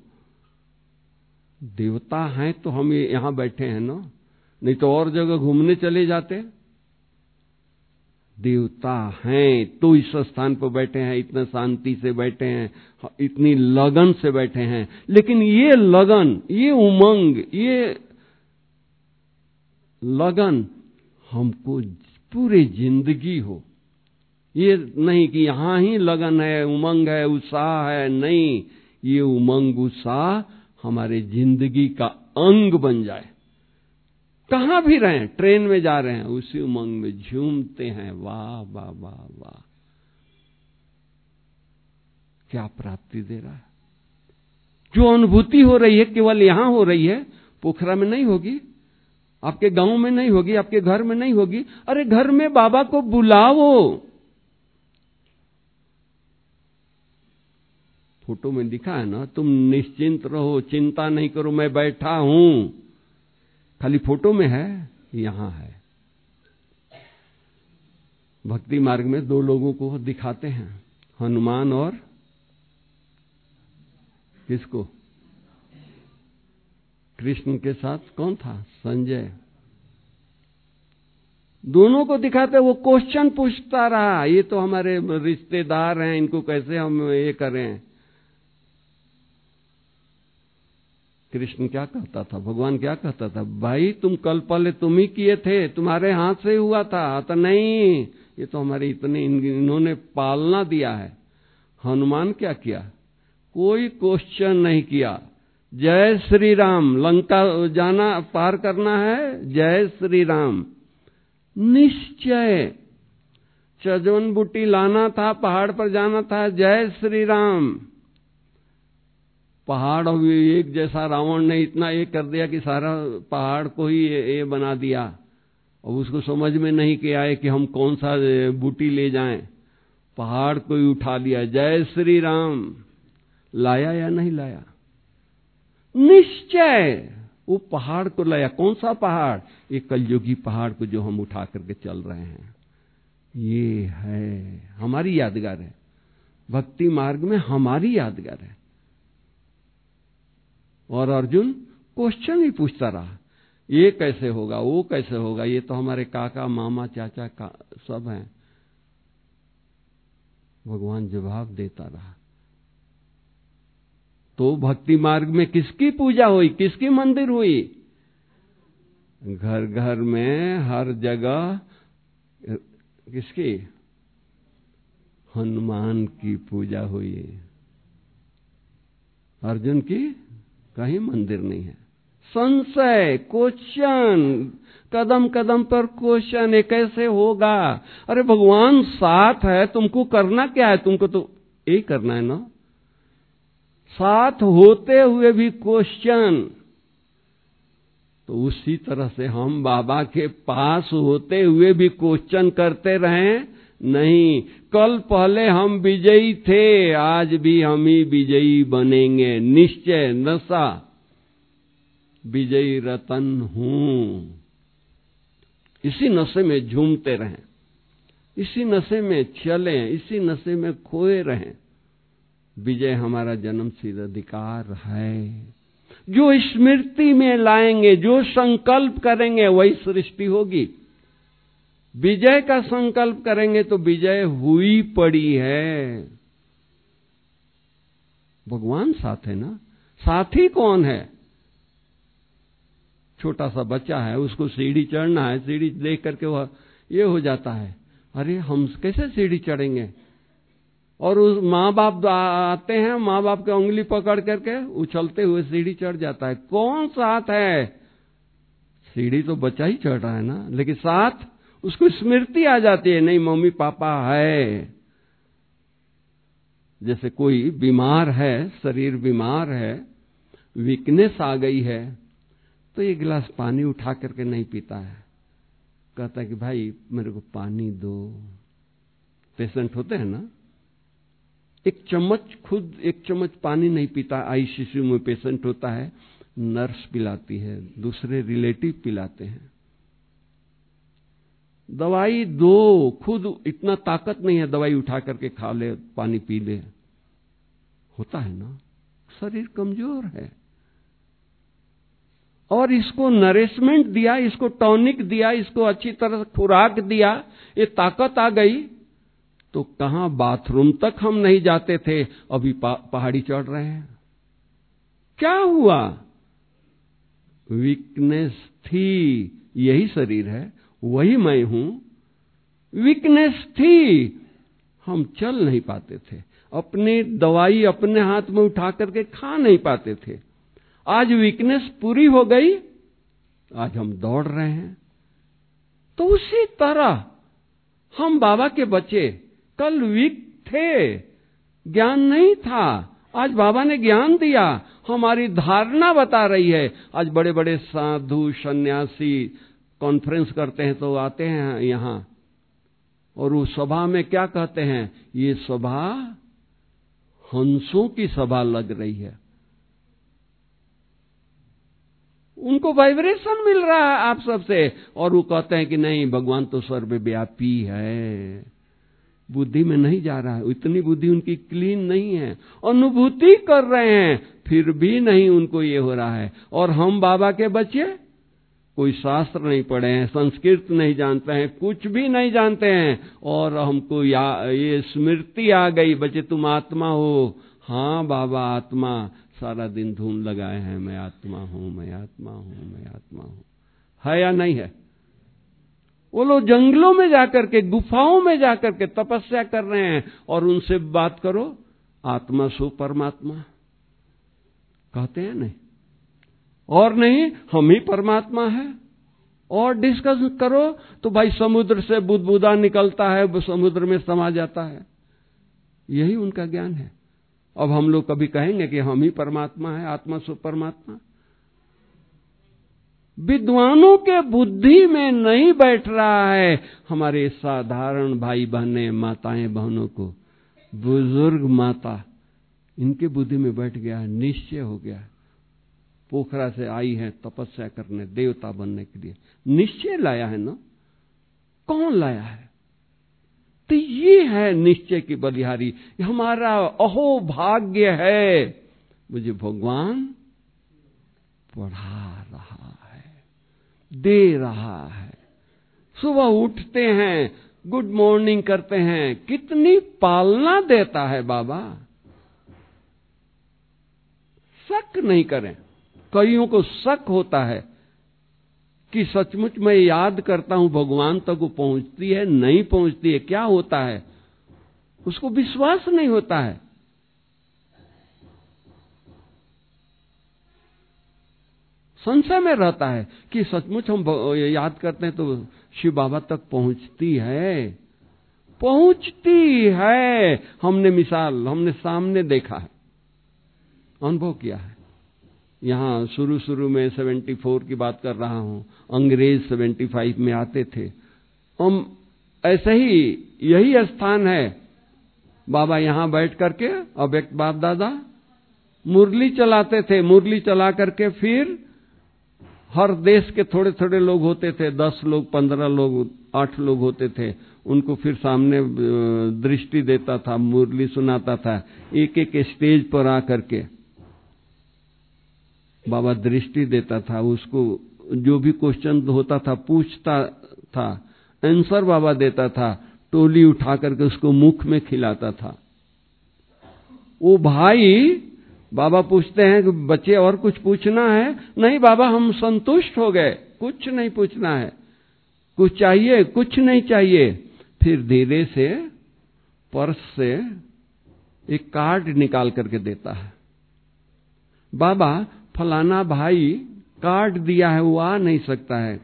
Speaker 2: देवता हैं तो हम यहां बैठे हैं ना, नहीं तो और जगह घूमने चले जाते। देवता हैं तो इस स्थान पर बैठे हैं, इतने शांति से बैठे हैं, इतनी लगन से बैठे हैं। लेकिन ये लगन, ये उमंग, ये लगन हमको पूरी जिंदगी हो। ये नहीं कि यहां ही लगन है, उमंग है, उत्साह है, नहीं, ये उमंग उत्साह हमारे जिंदगी का अंग बन जाए। कहां भी रहें, ट्रेन में जा रहे हैं, उसी उमंग में झूमते हैं, वाह वाह वाह वाह। क्या प्राप्ति दे रहा है। जो अनुभूति हो रही है केवल यहां हो रही है, पोखरा में नहीं होगी, आपके गांव में नहीं होगी, आपके घर में नहीं होगी। अरे घर में बाबा को बुलाओ। फोटो में दिखा है ना, तुम निश्चिंत रहो, चिंता नहीं करो, मैं बैठा हूं। खाली फोटो में है, यहां है। भक्ति मार्ग में दो लोगों को दिखाते हैं, हनुमान और किसको? कृष्ण के साथ कौन था? संजय। दोनों को दिखाते, वो क्वेश्चन पूछता रहा, ये तो हमारे रिश्तेदार हैं, इनको कैसे हम ये करें। कृष्ण क्या कहता था, भगवान क्या कहता था? भाई तुम कल पहले तुम ही किए थे, तुम्हारे हाथ से हुआ था। तो नहीं, ये तो हमारे इतने इन्होंने पालना दिया है। हनुमान क्या किया? कोई क्वेश्चन नहीं किया। जय श्री राम, लंका जाना पार करना है, जय श्री राम। निश्चय। चजवन बूटी लाना था, पहाड़ पर जाना था, जय श्री राम। पहाड़ एक जैसा रावण ने इतना ये कर दिया कि सारा पहाड़ को ही ये बना दिया। और उसको समझ में नहीं कि आए कि हम कौन सा बूटी ले जाएं। पहाड़ को ही उठा लिया, जय श्री राम। लाया या नहीं लाया? निश्चय वो पहाड़ को लाया। कौन सा पहाड़? एक कलयुगी पहाड़ को जो हम उठा करके चल रहे हैं। ये है हमारी यादगार है, भक्ति मार्ग में हमारी यादगार है। और अर्जुन क्वेश्चन ही पूछता रहा, ये कैसे होगा, वो कैसे होगा, ये तो हमारे काका मामा चाचा का सब हैं। भगवान जवाब देता रहा। तो भक्ति मार्ग में किसकी पूजा हुई, किसकी मंदिर हुई? घर घर में हर जगह किसकी? हनुमान की पूजा हुई। अर्जुन की कहीं मंदिर नहीं है। संशय, क्वेश्चन, कदम कदम पर क्वेश्चन, ये कैसे होगा? अरे भगवान साथ है, तुमको करना क्या है? तुमको तो यही करना है ना। साथ होते हुए भी क्वेश्चन। तो उसी तरह से हम बाबा के पास होते हुए भी क्वेश्चन करते रहें? नहीं। कल पहले हम विजयी थे, आज भी हम ही विजयी बनेंगे। निश्चय, नशा, विजयी रतन हूं। इसी नशे में झूमते रहें, इसी नशे में चलें, इसी नशे में खोए रहें। विजय हमारा जन्मसिद्ध अधिकार है। जो स्मृति में लाएंगे, जो संकल्प करेंगे, वही सृष्टि होगी। विजय का संकल्प करेंगे तो विजय हुई पड़ी है। भगवान साथ है ना। साथी कौन है? छोटा सा बच्चा है, उसको सीढ़ी चढ़ना है, सीढ़ी देख करके वह ये हो जाता है, अरे हम कैसे सीढ़ी चढ़ेंगे? और उस माँ बाप आते हैं, माँ बाप की उंगली पकड़ करके उछलते हुए सीढ़ी चढ़ जाता है। कौन साथ है? सीढ़ी तो बच्चा ही चढ़ रहा है ना, लेकिन साथ उसको स्मृति आ जाती है, नहीं मम्मी पापा है। जैसे कोई बीमार है, शरीर बीमार है, वीकनेस आ गई है, तो एक गिलास पानी उठा करके नहीं पीता है, कहता है कि भाई मेरे को पानी दो। पेशेंट होते हैं ना, एक चम्मच पानी नहीं पीता। आईसीयू में पेशेंट होता है, नर्स पिलाती है, दूसरे रिलेटिव पिलाते हैं। दवाई दो, खुद इतना ताकत नहीं है दवाई उठा करके खा ले, पानी पी ले। होता है ना, शरीर कमजोर है। और इसको नरिशमेंट दिया, इसको टॉनिक दिया, इसको अच्छी तरह खुराक दिया, ये ताकत आ गई, तो कहां बाथरूम तक हम नहीं जाते थे, अभी पहाड़ी चढ़ रहे हैं। क्या हुआ? वीकनेस थी, यही शरीर है, वही मैं हूं। वीकनेस थी, हम चल नहीं पाते थे, अपनी दवाई अपने हाथ में उठा करके खा नहीं पाते थे। आज वीकनेस पूरी हो गई, आज हम दौड़ रहे हैं। तो उसी तरह हम बाबा के बच्चे कल वीक थे, ज्ञान नहीं था। आज बाबा ने ज्ञान दिया, हमारी धारणा बता रही है। आज बड़े बड़े साधु सन्यासी कॉन्फ्रेंस करते हैं तो आते हैं यहां, और उस सभा में क्या कहते हैं, ये सभा हंसों की सभा लग रही है। उनको वाइब्रेशन मिल रहा है आप सबसे, और वो कहते हैं कि नहीं, भगवान तो सर्वव्यापी है। बुद्धि में नहीं जा रहा है, इतनी बुद्धि उनकी क्लीन नहीं है। अनुभूति कर रहे हैं, फिर भी नहीं उनको ये हो रहा है। और हम बाबा के बच्चे कोई शास्त्र नहीं पढ़े हैं, संस्कृत नहीं जानते हैं, कुछ भी नहीं जानते हैं, और हमको ये स्मृति आ गई, बच्चे तुम आत्मा हो। हाँ बाबा आत्मा, सारा दिन धूम लगाए हैं, मैं आत्मा हूं, मैं आत्मा हूं, मैं आत्मा हूं। है या नहीं है? वो लोग जंगलों में जाकर के, गुफाओं में जाकर के तपस्या कर रहे हैं, और उनसे बात करो, आत्मा सो परमात्मा कहते हैं नहीं, और नहीं हम ही परमात्मा है। और डिस्कस करो तो भाई समुद्र से बुदबुदा निकलता है, वो समुद्र में समा जाता है। यही उनका ज्ञान है। अब हम लोग कभी कहेंगे कि हम ही परमात्मा है, आत्मा सो परमात्मा? विद्वानों के बुद्धि में नहीं बैठ रहा है। हमारे साधारण भाई बहनें, माताएं बहनों को, बुजुर्ग माता, इनके बुद्धि में बैठ गया है, निश्चय हो गया है। पोखरा से आई है तपस्या करने, देवता बनने के लिए, निश्चय लाया है ना? कौन लाया है? तो ये है निश्चय की बलिहारी। हमारा अहो भाग्य है, मुझे भगवान पढ़ा रहा है, दे रहा है। सुबह उठते हैं, गुड मॉर्निंग करते हैं, कितनी पालना देता है बाबा। शक नहीं करें। कईयों को शक होता है कि सचमुच मैं याद करता हूं, भगवान तक वो पहुंचती है, नहीं पहुंचती है, क्या होता है, उसको विश्वास नहीं होता है। संशय में रहता है कि सचमुच हम याद करते हैं तो शिव बाबा तक पहुंचती है, पहुंचती है। हमने सामने देखा है, अनुभव किया है। यहां शुरू में 74 की बात कर रहा हूं, अंग्रेज 75 में आते थे। हम ऐसे ही, यही स्थान है, बाबा यहां बैठ करके, अव्यक्त बाप दादा मुरली चलाते थे। मुरली चला करके फिर हर देश के थोड़े थोड़े लोग होते थे, 10 लोग, 15 लोग, 8 लोग होते थे। उनको फिर सामने दृष्टि देता था, मुरली सुनाता था। एक एक स्टेज पर आकर के बाबा दृष्टि देता था। उसको जो भी क्वेश्चन होता था पूछता था, आंसर बाबा देता था। टोली उठा करके उसको मुख में खिलाता था। वो भाई, बाबा पूछते हैं कि बच्चे और कुछ पूछना है? नहीं बाबा, हम संतुष्ट हो गए, कुछ नहीं पूछना है। कुछ चाहिए? कुछ नहीं चाहिए। फिर धीरे से पर्स से एक कार्ड निकाल करके देता है। बाबा, फलाना भाई कार्ड दिया है, वो आ नहीं सकता है।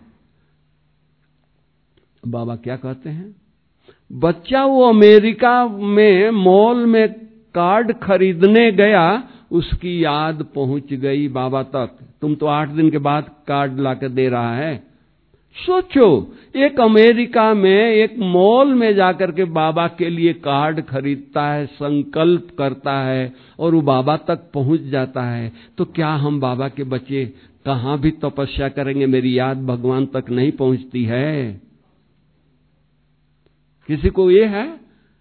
Speaker 2: बाबा क्या कहते हैं? बच्चा वो अमेरिका में मॉल में कार्ड खरीदने गया, उसकी याद पहुंच गई बाबा तक। तुम तो 8 दिन के बाद कार्ड लाकर दे रहा है। सोचो, एक अमेरिका में एक मॉल में जाकर के बाबा के लिए कार्ड खरीदता है, संकल्प करता है, और वो बाबा तक पहुंच जाता है। तो क्या हम बाबा के बच्चे कहां भी तपस्या करेंगे, मेरी याद भगवान तक नहीं पहुंचती है? किसी को ये है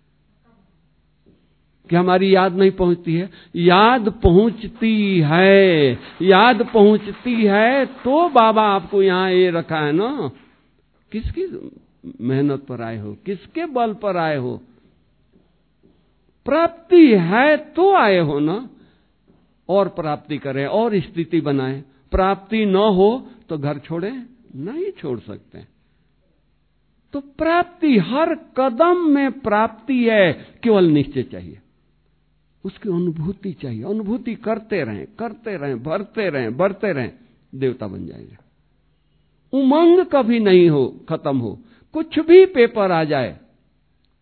Speaker 2: कि हमारी याद नहीं पहुंचती है? याद पहुंचती है, याद पहुंचती है। तो बाबा आपको यहां ये रखा है ना। किसकी मेहनत पर आए हो, किसके बल पर आए हो? प्राप्ति है तो आए हो ना। और प्राप्ति करें और स्थिति बनाएं। प्राप्ति न हो तो घर छोड़े? नहीं छोड़ सकते। तो प्राप्ति, हर कदम में प्राप्ति है, केवल निश्चय चाहिए, उसकी अनुभूति चाहिए। अनुभूति करते रहें, करते रहें, बढ़ते रहें, बढ़ते रहें, देवता बन जाएंगे। उमंग कभी नहीं हो खत्म हो। कुछ भी पेपर आ जाए,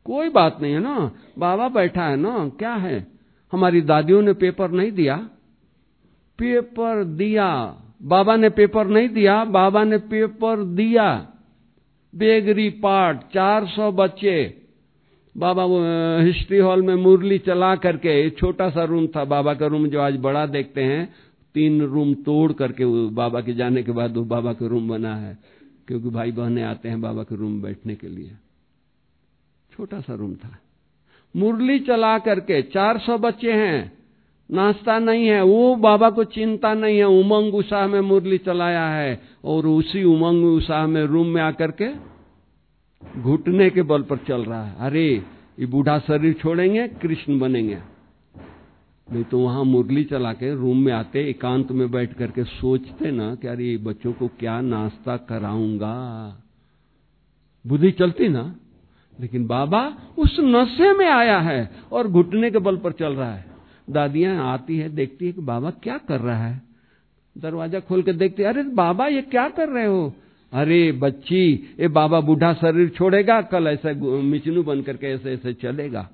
Speaker 2: कोई बात नहीं है ना, बाबा बैठा है ना, क्या है। हमारी दादियों ने पेपर नहीं दिया, पेपर दिया। बाबा ने पेपर नहीं दिया, बाबा ने पेपर दिया। बेगरी पाठ 400 बच्चे। बाबा हिस्ट्री हॉल में मुरली चला करके, छोटा सा रूम था बाबा का रूम, जो आज बड़ा देखते हैं, 3 रूम तोड़ करके बाबा के जाने के बाद वो बाबा का रूम बना है, क्योंकि भाई बहनें आते हैं बाबा के रूम बैठने के लिए। छोटा सा रूम था, मुरली चला करके 400 बच्चे हैं, नाश्ता नहीं है। वो बाबा को चिंता नहीं है, उमंग उत्साह में मुरली चलाया है, और उसी उमंग उत्साह में रूम में आकर के घुटने के बल पर चल रहा है। अरे ये बूढ़ा शरीर छोड़ेंगे, कृष्ण बनेंगे। नहीं तो वहां मुरली चला के रूम में आते, एकांत में बैठ करके सोचते ना कि अरे बच्चों को क्या नाश्ता कराऊंगा, बुद्धि चलती ना। लेकिन बाबा उस नशे में आया है और घुटने के बल पर चल रहा है। दादियां आती है, देखती है कि बाबा क्या कर रहा है, दरवाजा खोल के देखते, अरे बाबा ये क्या कर रहे हो। अरे बच्ची, ये बाबा बूढ़ा शरीर छोड़ेगा, कल ऐसे मिचनू बन करके ऐसे ऐसे चलेगा।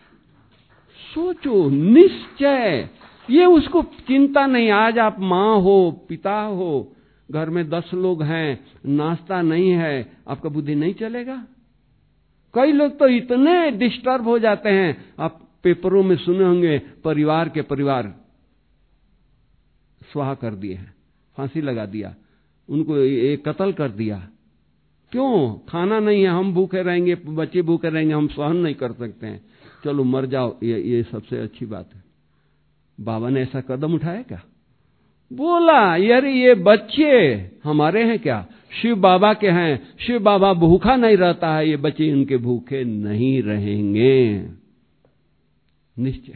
Speaker 2: सोचो, निश्चय, ये उसको चिंता नहीं। आज आप माँ हो, पिता हो, घर में 10 लोग हैं, नाश्ता नहीं है, आपका बुद्धि नहीं चलेगा। कई लोग तो इतने डिस्टर्ब हो जाते हैं, आप पेपरों में सुने होंगे, परिवार के परिवार स्वाहा कर दिए हैं, फांसी लगा दिया, उनको एक कत्ल कर दिया। क्यों? खाना नहीं है, हम भूखे रहेंगे, बच्चे भूखे रहेंगे, हम सहन नहीं कर सकते हैं, चलो मर जाओ। ये सबसे अच्छी बात है। बाबा ने ऐसा कदम उठाया क्या? बोला यार ये बच्चे हमारे हैं क्या? शिव बाबा के हैं। शिव बाबा भूखा नहीं रहता है, ये बच्चे उनके भूखे नहीं रहेंगे। निश्चय।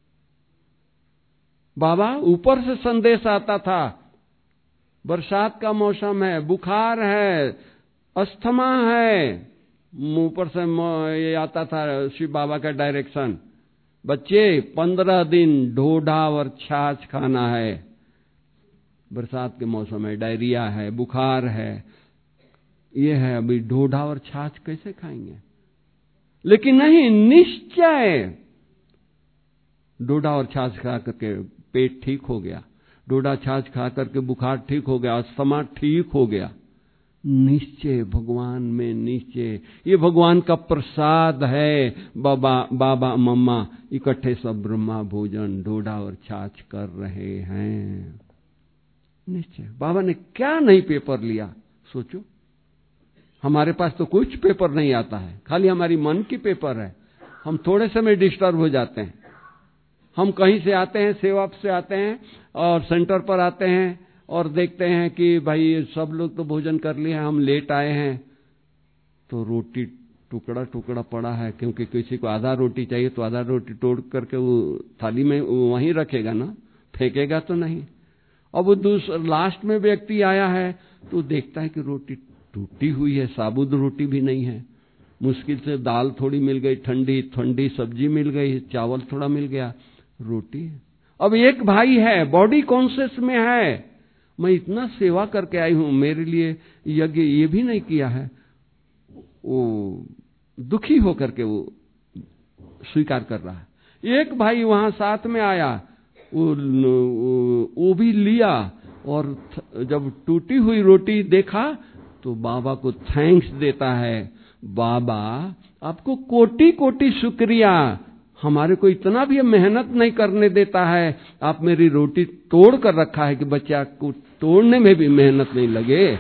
Speaker 2: बाबा ऊपर से संदेश आता था, बरसात का मौसम है, बुखार है, अस्थमा है, ऊपर से ये आता था शिव बाबा का डायरेक्शन, बच्चे 15 दिन ढोढा और छाछ खाना है। बरसात के मौसम है, डायरिया है, बुखार है, ये है, अभी ढोढा और छाछ कैसे खाएंगे? लेकिन नहीं, निश्चय ढोढा और छाछ खा करके पेट ठीक हो गया, ढोढा छाछ खा करके बुखार ठीक हो गया, अस्थमा ठीक हो गया। निश्चय, भगवान में निश्चय, ये भगवान का प्रसाद है। बाबा मम्मा इकट्ठे सब ब्रह्मा भोजन ढोढा और छाछ कर रहे हैं। निश्चय। बाबा ने क्या नहीं पेपर लिया, सोचो। हमारे पास तो कुछ पेपर नहीं आता है, खाली हमारी मन की पेपर है। हम थोड़े समय डिस्टर्ब हो जाते हैं। हम कहीं से आते हैं, सेवा से आते हैं और सेंटर पर आते हैं और देखते हैं कि भाई सब लोग तो भोजन कर लिए हैं, हम लेट आए हैं, तो रोटी टुकड़ा टुकड़ा पड़ा है, क्योंकि किसी को आधा रोटी चाहिए तो आधा रोटी तोड़ करके वो थाली में वहीं रखेगा ना, फेंकेगा तो नहीं। अब वो लास्ट में व्यक्ति आया है तो देखता है कि रोटी टूटी हुई है, साबुत रोटी भी नहीं है, मुश्किल से दाल थोड़ी मिल गई, ठंडी ठंडी सब्जी मिल गई, चावल थोड़ा मिल गया, रोटी। अब एक भाई है, बॉडी कॉन्शियस में है, मैं इतना सेवा करके आई हूं, मेरे लिए यज्ञ ये भी नहीं किया है, वो दुखी होकर के वो स्वीकार कर रहा है। एक भाई वहां साथ में आया, वो भी लिया, और जब टूटी हुई रोटी देखा तो बाबा को थैंक्स देता है, बाबा आपको कोटि कोटि शुक्रिया, हमारे को इतना भी मेहनत नहीं करने देता है, आप मेरी रोटी तोड़ कर रखा है कि बच्चा को तोड़ने में भी मेहनत नहीं लगे।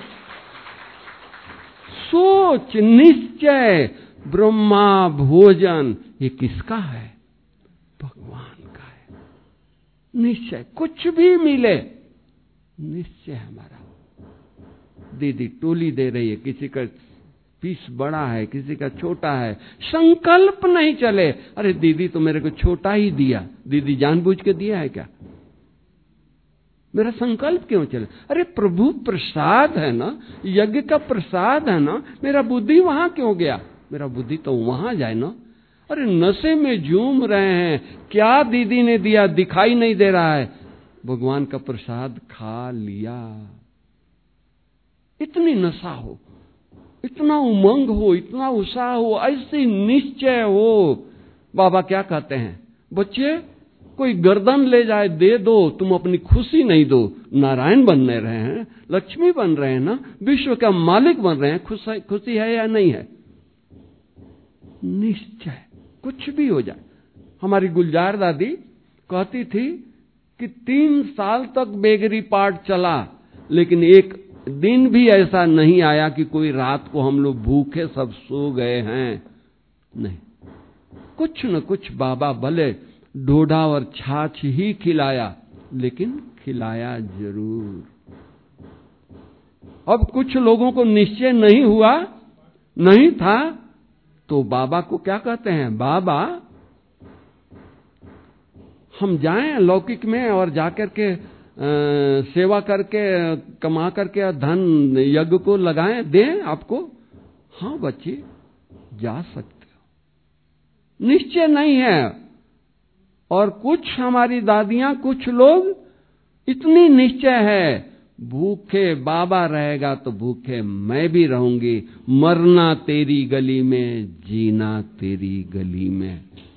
Speaker 2: सोच, निश्चय, ब्रह्मा भोजन ये किसका है? भगवान का है। निश्चय, कुछ भी मिले, निश्चय हमारा। दीदी टोली दे रही है, किसी का पीस बड़ा है, किसी का छोटा है, संकल्प नहीं चले, अरे दीदी तो मेरे को छोटा ही दिया, दीदी जानबूझ के दिया है क्या? मेरा संकल्प क्यों चले? अरे प्रभु प्रसाद है ना, यज्ञ का प्रसाद है ना, मेरा बुद्धि वहां क्यों गया? मेरा बुद्धि तो वहां जाए ना। अरे नशे में झूम रहे हैं, क्या दीदी ने दिया दिखाई नहीं दे रहा है, भगवान का प्रसाद खा लिया। इतनी नशा हो, इतना उमंग हो, इतना उत्साह हो, ऐसी निश्चय हो। बाबा क्या कहते हैं, बच्चे कोई गर्दन ले जाए दे दो, तुम अपनी खुशी नहीं दो। नारायण बनने रहे हैं, लक्ष्मी बन रहे हैं ना, विश्व का मालिक बन रहे हैं, खुशी है या नहीं है? निश्चय, कुछ भी हो जाए। हमारी गुलजार दादी कहती थी कि 3 साल तक बेगरी पाठ चला, लेकिन एक दिन भी ऐसा नहीं आया कि कोई रात को हम लोग भूखे सब सो गए हैं। नहीं, कुछ न कुछ बाबा भले डोडा और छाछ ही खिलाया, लेकिन खिलाया जरूर। अब कुछ लोगों को निश्चय नहीं हुआ, नहीं था, तो बाबा को क्या कहते हैं, बाबा हम जाएं लौकिक में और जाकर के सेवा करके कमा करके धन यज्ञ को लगाएं, दें आपको। हाँ बच्चे, जा सकते हो, निश्चय नहीं है। और कुछ हमारी दादियां, कुछ लोग इतनी निश्चय है, भूखे बाबा रहेगा तो भूखे मैं भी रहूंगी, मरना तेरी गली में, जीना तेरी गली में।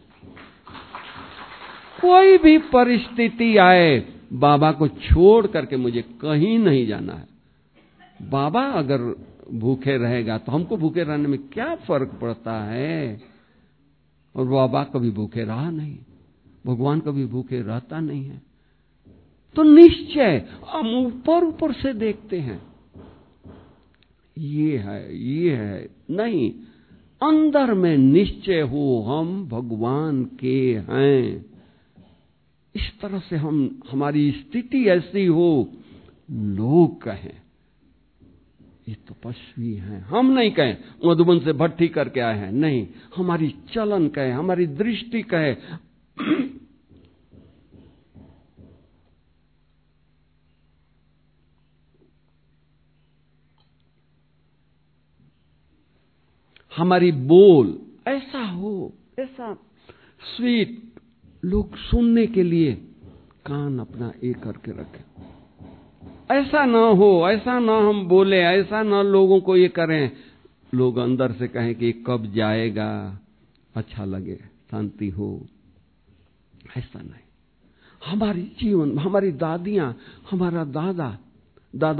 Speaker 2: कोई भी परिस्थिति आए, बाबा को छोड़ करके मुझे कहीं नहीं जाना है। बाबा अगर भूखे रहेगा तो हमको भूखे रहने में क्या फर्क पड़ता है? और बाबा कभी भूखे रहा नहीं, भगवान कभी भूखे रहता नहीं है। तो निश्चय, हम ऊपर ऊपर से देखते हैं, ये है, नहीं, अंदर में निश्चय हो हम भगवान के हैं। इस तरह से हमारी स्थिति ऐसी हो, लोग कहें ये तपस्वी हैं, हम नहीं कहें मधुबन से भट्टी करके आए हैं, नहीं, हमारी चलन कहे, हमारी दृष्टि कहे। हमारी बोल ऐसा हो, ऐसा स्वीट, लोग सुनने के लिए कान अपना एक करके रखें। ऐसा ना हो, ऐसा ना हम बोले, ऐसा ना लोगों को ये करें, लोग अंदर से कहें कि कब जाएगा, अच्छा लगे, शांति हो। ऐसा नहीं। हमारी जीवन, हमारी दादियां, हमारा दादा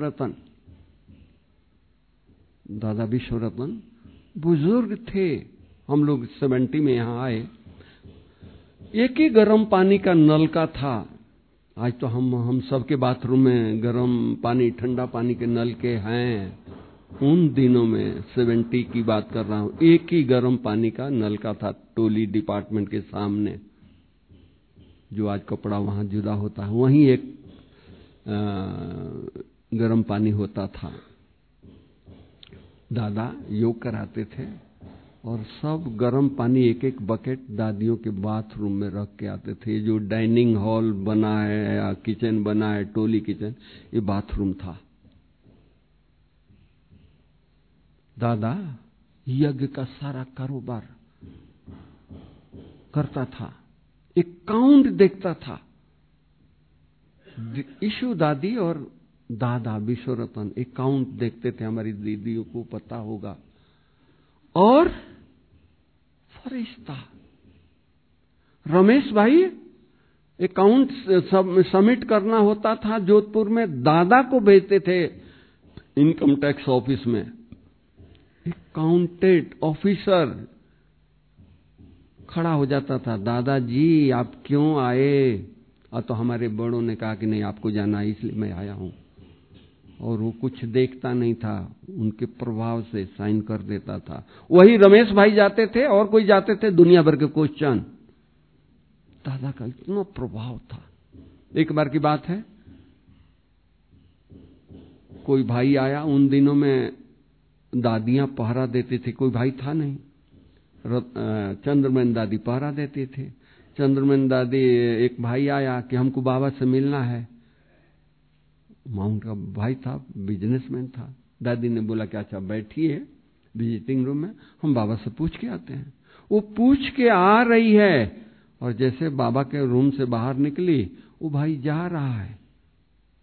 Speaker 2: विश्वरतन बुजुर्ग थे। हम लोग 70 में यहां आए, एक ही गर्म पानी का नल का था। आज तो हम सबके बाथरूम में गर्म पानी, ठंडा पानी के नल के हैं। उन दिनों में 70 की बात कर रहा हूं, एक ही गर्म पानी का नल का था, टोली डिपार्टमेंट के सामने, जो आज कपड़ा वहां जुदा होता है, वहीं एक गर्म पानी होता था। दादा योग कराते थे और सब गर्म पानी एक एक बकेट दादियों के बाथरूम में रख के आते थे। जो डाइनिंग हॉल बना है या किचन बना है, टोली किचन, ये बाथरूम था। दादा यज्ञ का सारा कारोबार करता था, एक काउंट देखता था। ईशु दादी और दादा विश्वरतन एक काउंट देखते थे, हमारी दीदियों को पता होगा। और फरिश्ता रमेश भाई अकाउंट सबमिट करना होता था जोधपुर में, दादा को भेजते थे इनकम टैक्स ऑफिस में। अकाउंटेंट ऑफिसर खड़ा हो जाता था, दादाजी आप क्यों आए? तो हमारे बड़ों ने कहा कि नहीं आपको जाना है, इसलिए मैं आया हूं। और वो कुछ देखता नहीं था, उनके प्रभाव से साइन कर देता था। वही रमेश भाई जाते थे और कोई जाते थे, दुनिया भर के क्वेश्चन। दादा का इतना प्रभाव था। एक बार की बात है, कोई भाई आया, उन दिनों में दादियां पहरा देती थी, कोई भाई था नहीं, चंद्रमन दादी पहरा देती थी। चंद्रमन दादी, एक भाई आया कि हमको बाबा से मिलना है। माउंट का भाई था, बिजनेसमैन था। दादी ने बोला कि अच्छा बैठिए विजिटिंग रूम में, हम बाबा से पूछ के आते हैं। वो पूछ के आ रही है और जैसे बाबा के रूम से बाहर निकली, वो भाई जा रहा है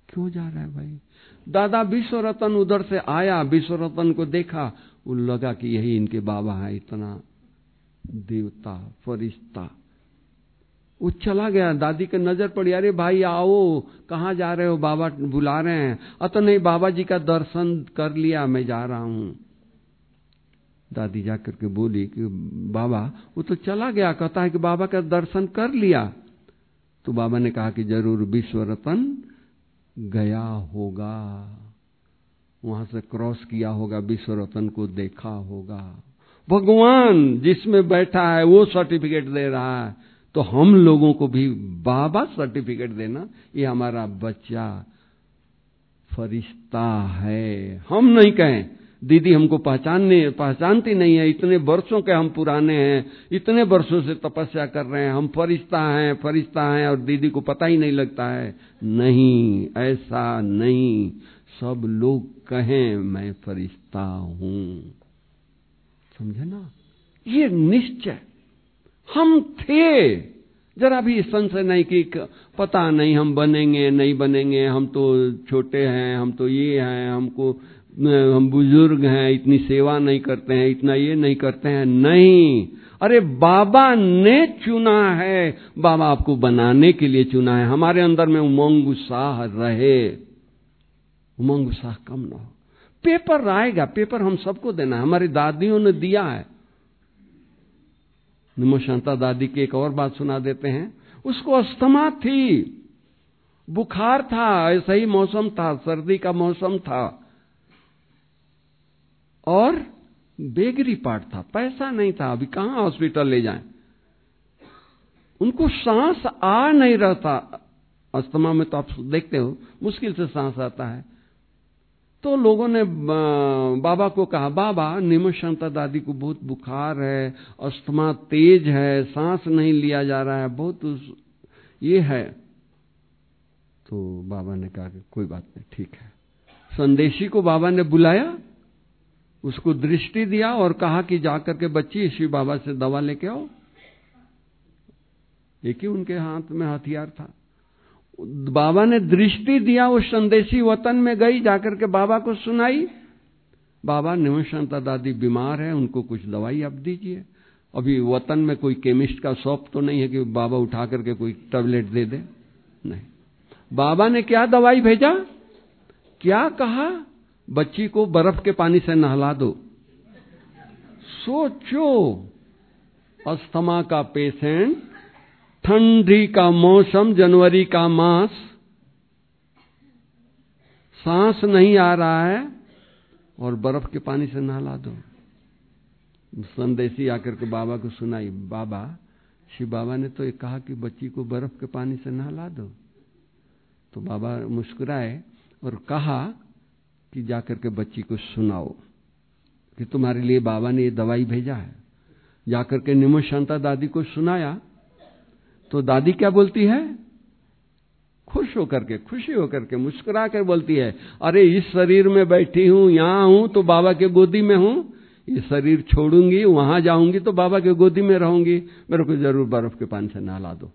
Speaker 2: क्यों जा रहा है भाई? दादा विश्व रतन उधर से आया, विश्व रतन को देखा, वो लगा कि यही इनके बाबा है, इतना देवता फरिश्ता। वो चला गया, दादी के नजर पड़ी, अरे भाई आओ, कहाँ जा रहे हो? बाबा बुला रहे हैं। अतो नहीं, बाबा जी का दर्शन कर लिया, मैं जा रहा हूं। दादी जाकर के बोली कि बाबा, वो तो चला गया, कहता है कि बाबा का दर्शन कर लिया। तो बाबा ने कहा कि जरूर विश्व रतन गया होगा, वहां से क्रॉस किया होगा, विश्व रतन को देखा होगा। भगवान जिसमें बैठा है वो सर्टिफिकेट दे रहा है, तो हम लोगों को भी बाबा सर्टिफिकेट देना, ये हमारा बच्चा फरिश्ता है। हम नहीं कहें दीदी हमको पहचानती नहीं है, इतने वर्षों के हम पुराने हैं, इतने वर्षों से तपस्या कर रहे हैं, हम फरिश्ता हैं और दीदी को पता ही नहीं लगता है। नहीं, ऐसा नहीं। सब लोग कहें मैं फरिश्ता हूं, समझे ना? ये निश्चय हम थे। जरा भी संशय नहीं कि पता नहीं हम बनेंगे नहीं बनेंगे, हम तो छोटे हैं, हम तो ये हैं, हम बुजुर्ग हैं, इतनी सेवा नहीं करते हैं, इतना ये नहीं करते हैं। नहीं, अरे बाबा ने चुना है, बाबा आपको बनाने के लिए चुना है। हमारे अंदर में उमंग उत्साह रहे, उमंग उत्साह कम ना हो। पेपर आएगा, पेपर हम सबको देना है, हमारी दादियों ने दिया है। निमो शांता दादी की एक और बात सुना देते हैं। उसको अस्थमा थी, बुखार था, ऐसा ही मौसम था, सर्दी का मौसम था, और बेगरी पार्ट था, पैसा नहीं था, अभी कहां हॉस्पिटल ले जाएं। उनको सांस आ नहीं रहा था। अस्थमा में तो आप देखते हो मुश्किल से सांस आता है। तो लोगों ने बाबा को कहा, बाबा निमो शांता दादी को बहुत बुखार है, अस्थमा तेज है, सांस नहीं लिया जा रहा है, बहुत ये है। तो बाबा ने कहा कि कोई बात नहीं, ठीक है। संदेशी को बाबा ने बुलाया, उसको दृष्टि दिया और कहा कि जाकर के बच्ची शिव बाबा से दवा लेके आओ। एक ही उनके हाथ में हथियार था। बाबा ने दृष्टि दिया, उस संदेशी वतन में गई, जाकर के बाबा को सुनाई। बाबा निमो शांता दादी बीमार है, उनको कुछ दवाई आप दीजिए। अभी वतन में कोई केमिस्ट का शॉप तो नहीं है कि बाबा उठा करके कोई टैबलेट दे दे, नहीं। बाबा ने क्या दवाई भेजा, क्या कहा, बच्ची को बर्फ के पानी से नहला दो। सोचो, अस्थमा का पेशेंट, ठंडी का मौसम, जनवरी का मास, सांस नहीं आ रहा है और बर्फ के पानी से नहला दो। संदेशी आकर के बाबा को सुनाई, बाबा शिव बाबा ने तो ये कहा कि बच्ची को बर्फ के पानी से नहला दो। तो बाबा मुस्कुराए और कहा कि जाकर के बच्ची को सुनाओ कि तुम्हारे लिए बाबा ने ये दवाई भेजा है। जाकर के निमो शांता दादी को सुनाया तो दादी क्या बोलती है, खुशी होकर के मुस्कुरा कर बोलती है, अरे इस शरीर में बैठी हूं, यहां हूं तो बाबा के गोदी में हूं, ये शरीर छोड़ूंगी, वहां जाऊंगी तो बाबा के गोदी में रहूंगी, मेरे को जरूर बर्फ के पानी से नहला दो।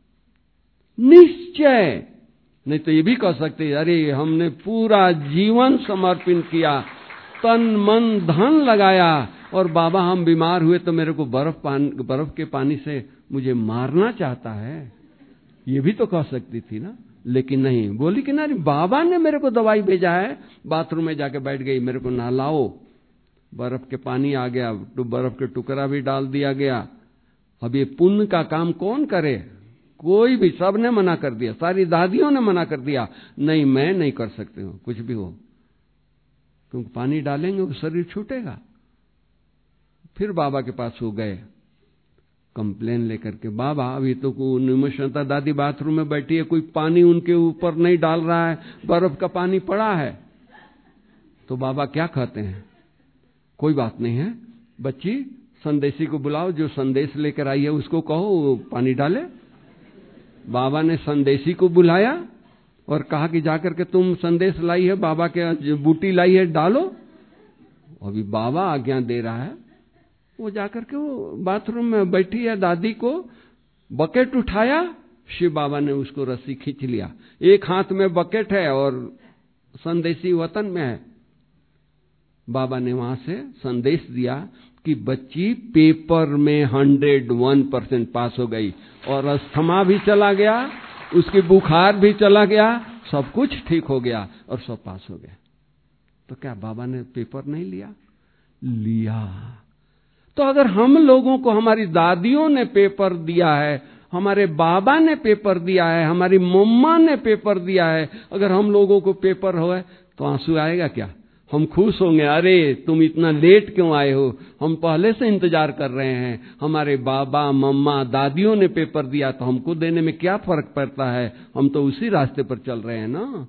Speaker 2: निश्चय। नहीं तो ये भी कह सकते, अरे हमने पूरा जीवन समर्पित किया, तन मन धन लगाया, और बाबा हम बीमार हुए तो मेरे को बर्फ के पानी से मुझे मारना चाहता है। ये भी तो कह सकती थी ना, लेकिन नहीं, बोली कि ना बाबा ने मेरे को दवाई भेजा है। बाथरूम में जाके बैठ गई, मेरे को नहलाओ। बर्फ के पानी आ गया, तो बर्फ के टुकड़ा भी डाल दिया गया। अब ये पुण्य का काम कौन करे, कोई भी, सबने मना कर दिया, सारी दादियों ने मना कर दिया, नहीं मैं नहीं कर सकती हूं कुछ भी हो, क्योंकि पानी डालेंगे वो शरीर छूटेगा। फिर बाबा के पास हो गए कंप्लेन लेकर के, बाबा अभी तो निमो शांता दादी बाथरूम में बैठी है, कोई पानी उनके ऊपर नहीं डाल रहा है, बर्फ का पानी पड़ा है। तो बाबा क्या कहते हैं, कोई बात नहीं है बच्ची, संदेशी को बुलाओ, जो संदेश लेकर आई है उसको कहो पानी डाले। बाबा ने संदेशी को बुलाया और कहा कि जाकर के तुम संदेश लाई है, बाबा के बूटी लाई है, डालो। अभी बाबा आज्ञा दे रहा है, वो जाकर के वो बाथरूम में बैठी है, दादी को बकेट उठाया शिव बाबा ने उसको रस्सी खींच लिया। एक हाथ में बकेट है और संदेशी वतन में है। बाबा ने वहां से संदेश दिया कि बच्ची पेपर में 101% पास हो गई और अस्थमा भी चला गया, उसकी बुखार भी चला गया, सब कुछ ठीक हो गया और सब पास हो गया। तो क्या बाबा ने पेपर नहीं लिया? लिया। तो अगर हम लोगों को हमारी दादियों ने पेपर दिया है, हमारे बाबा ने पेपर दिया है, हमारी मम्मा ने पेपर दिया है, अगर हम लोगों को पेपर हो तो आंसू आएगा क्या? हम खुश होंगे, अरे तुम इतना लेट क्यों आए हो, हम पहले से इंतजार कर रहे हैं। हमारे बाबा मम्मा दादियों ने पेपर दिया तो हमको देने में क्या फर्क पड़ता है, हम तो उसी रास्ते पर चल रहे हैं ना।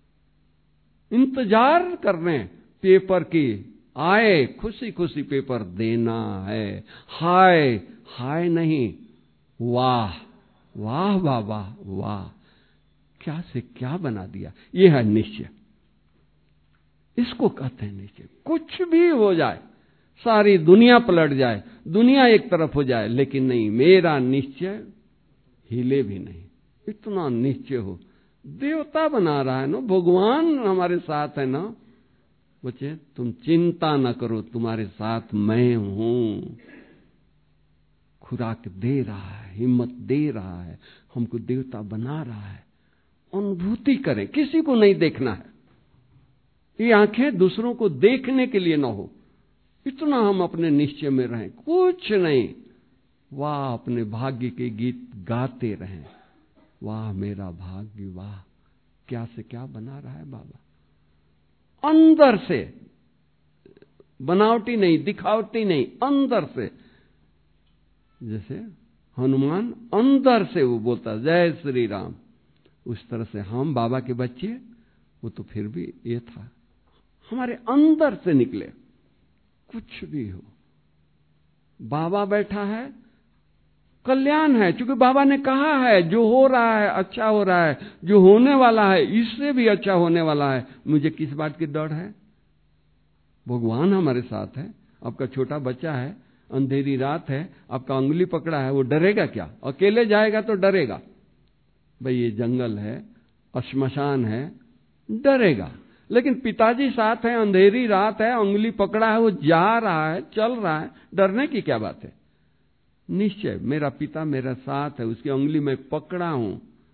Speaker 2: इंतजार कर रहे हैं पेपर की, आए खुशी खुशी पेपर देना है। हाय हाय नहीं, वाह वाह बाबा वाह, क्या से क्या बना दिया। यह है निश्चय, इसको कहते हैं निश्चय। कुछ भी हो जाए, सारी दुनिया पलट जाए, दुनिया एक तरफ हो जाए, लेकिन नहीं, मेरा निश्चय हिले भी नहीं। इतना निश्चय हो, देवता बना रहा है ना, भगवान हमारे साथ है ना। बच्चे तुम चिंता न करो, तुम्हारे साथ मैं हूं। खुराक दे रहा है, हिम्मत दे रहा है, हमको देवता बना रहा है। अनुभूति करें, किसी को नहीं देखना है। ये आंखें दूसरों को देखने के लिए न हो, इतना हम अपने निश्चय में रहें, कुछ नहीं। वाह, अपने भाग्य के गीत गाते रहें। वाह मेरा भाग्य, वाह क्या से क्या बना रहा है बाबा। अंदर से, बनावटी नहीं, दिखावटी नहीं, अंदर से। जैसे हनुमान अंदर से वो बोलता जय श्री राम, उस तरह से हम बाबा के बच्चे, वो तो फिर भी ये था, हमारे अंदर से निकले। कुछ भी हो, बाबा बैठा है, कल्याण है, क्योंकि बाबा ने कहा है जो हो रहा है अच्छा हो रहा है, जो होने वाला है इससे भी अच्छा होने वाला है। मुझे किस बात की डर है? भगवान हमारे साथ है। आपका छोटा बच्चा है, अंधेरी रात है, आपका उंगली पकड़ा है, वो डरेगा क्या? अकेले जाएगा तो डरेगा, भाई ये जंगल है, श्मशान है, डरेगा। लेकिन पिताजी साथ है, अंधेरी रात है, उंगली पकड़ा है, वो जा रहा है, चल रहा है, डरने की क्या बात है? निश्चय मेरा पिता मेरा साथ है, उसकी उंगली मैं पकड़ा हूं।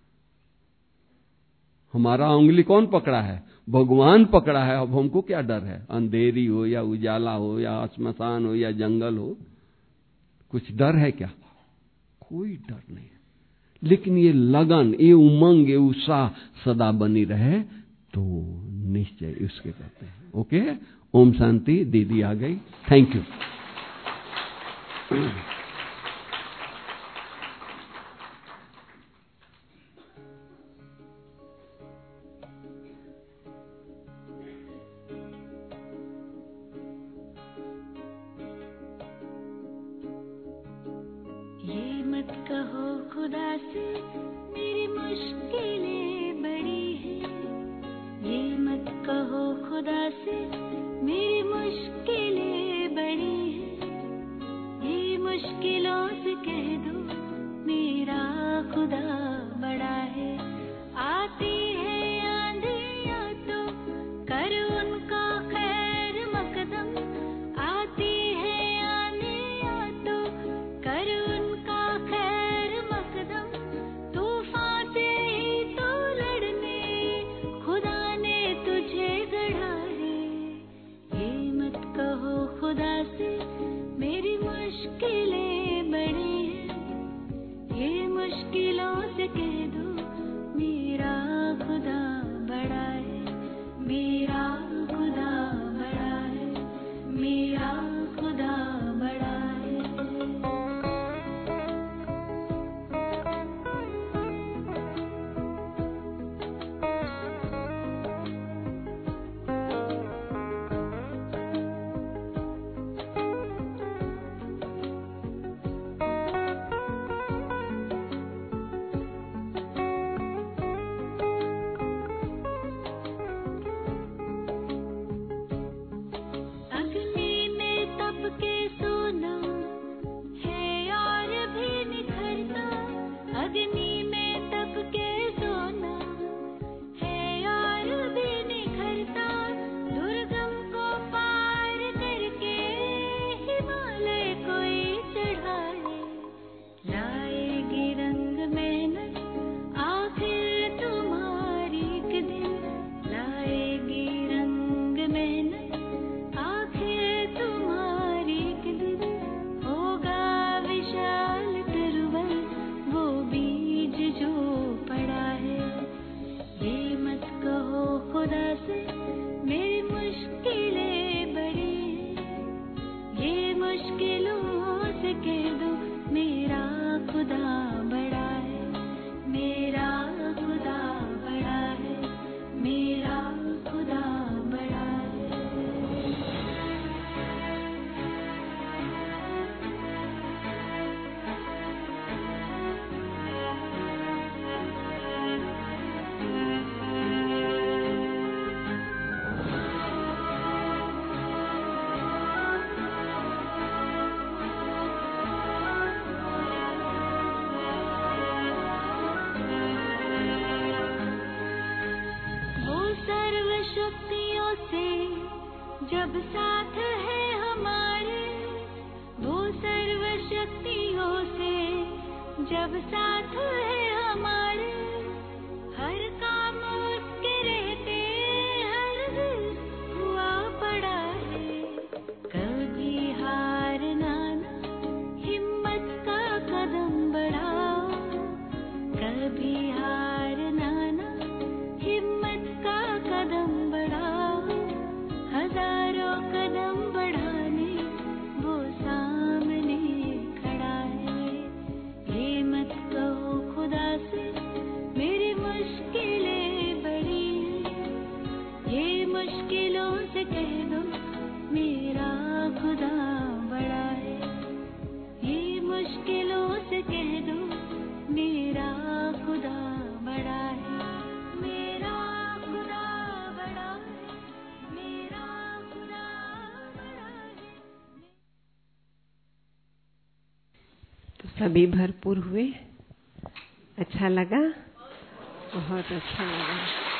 Speaker 2: हमारा उंगली कौन पकड़ा है? भगवान पकड़ा है। अब हमको क्या डर है? अंधेरी हो या उजाला हो या श्मशान हो या जंगल हो, कुछ डर है क्या? कोई डर नहीं है। लेकिन ये लगन, ये उमंग, ये उत्साह सदा बनी रहे तो निश्चय उसके कहते हैं। ओके, ओम शांति। दीदी आ गई, थैंक यू।
Speaker 3: ये मत कहो खुदा से मेरी मुश्किलें बड़ी हैं, ये मत कहो खुदा से मेरी मुश्किलें बड़ी हैं, ये मुश्किलों से कह दो मेरा खुदा बड़ा है। आती है आंधियाँ तो कर उनका खैर मकदम, आती है आंधियाँ तो कर उनका खैर मकदम, तूफान से ही तो लड़ने खुदा ने तुझे गढ़ा है। ये मत कहो खुदा से मेरी मुश्किलें बड़ी हैं, ये मुश्किलों से कह दो मेरा खुदा बड़ा है, मेरा खुदा बड़ा है, मेरा खुदा बड़ा है। शक्तियों से जब साथ है हमारे, हर काम उसके रहते हर दिल हुआ पड़ा है। कभी हारना ना, हिम्मत का कदम बढ़ाओ, कभी हारना ना, हिम्मत का कदम बढ़ाओ। हजारों कदम बढ़ाने वो सामने खड़ा है। ये मत कहो खुदा से मेरी मुश्किलें बड़ी हैं, ये मुश्किलों से कह दो मेरा खुदा बड़ा है। ये मुश्किलों से कह दो मेरा खुदा बड़ा है, मेरा खुदा बड़ा है, मेरा खुदा बड़ा है।
Speaker 4: तो सभी भरपूर हुए, अच्छा लगा, बहुत अच्छा लगा।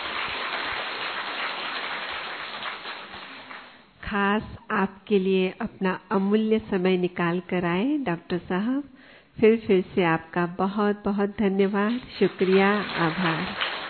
Speaker 4: खास आपके लिए अपना अमूल्य समय निकाल कर आए डॉक्टर साहब, फिर से आपका बहुत बहुत धन्यवाद, शुक्रिया, आभार।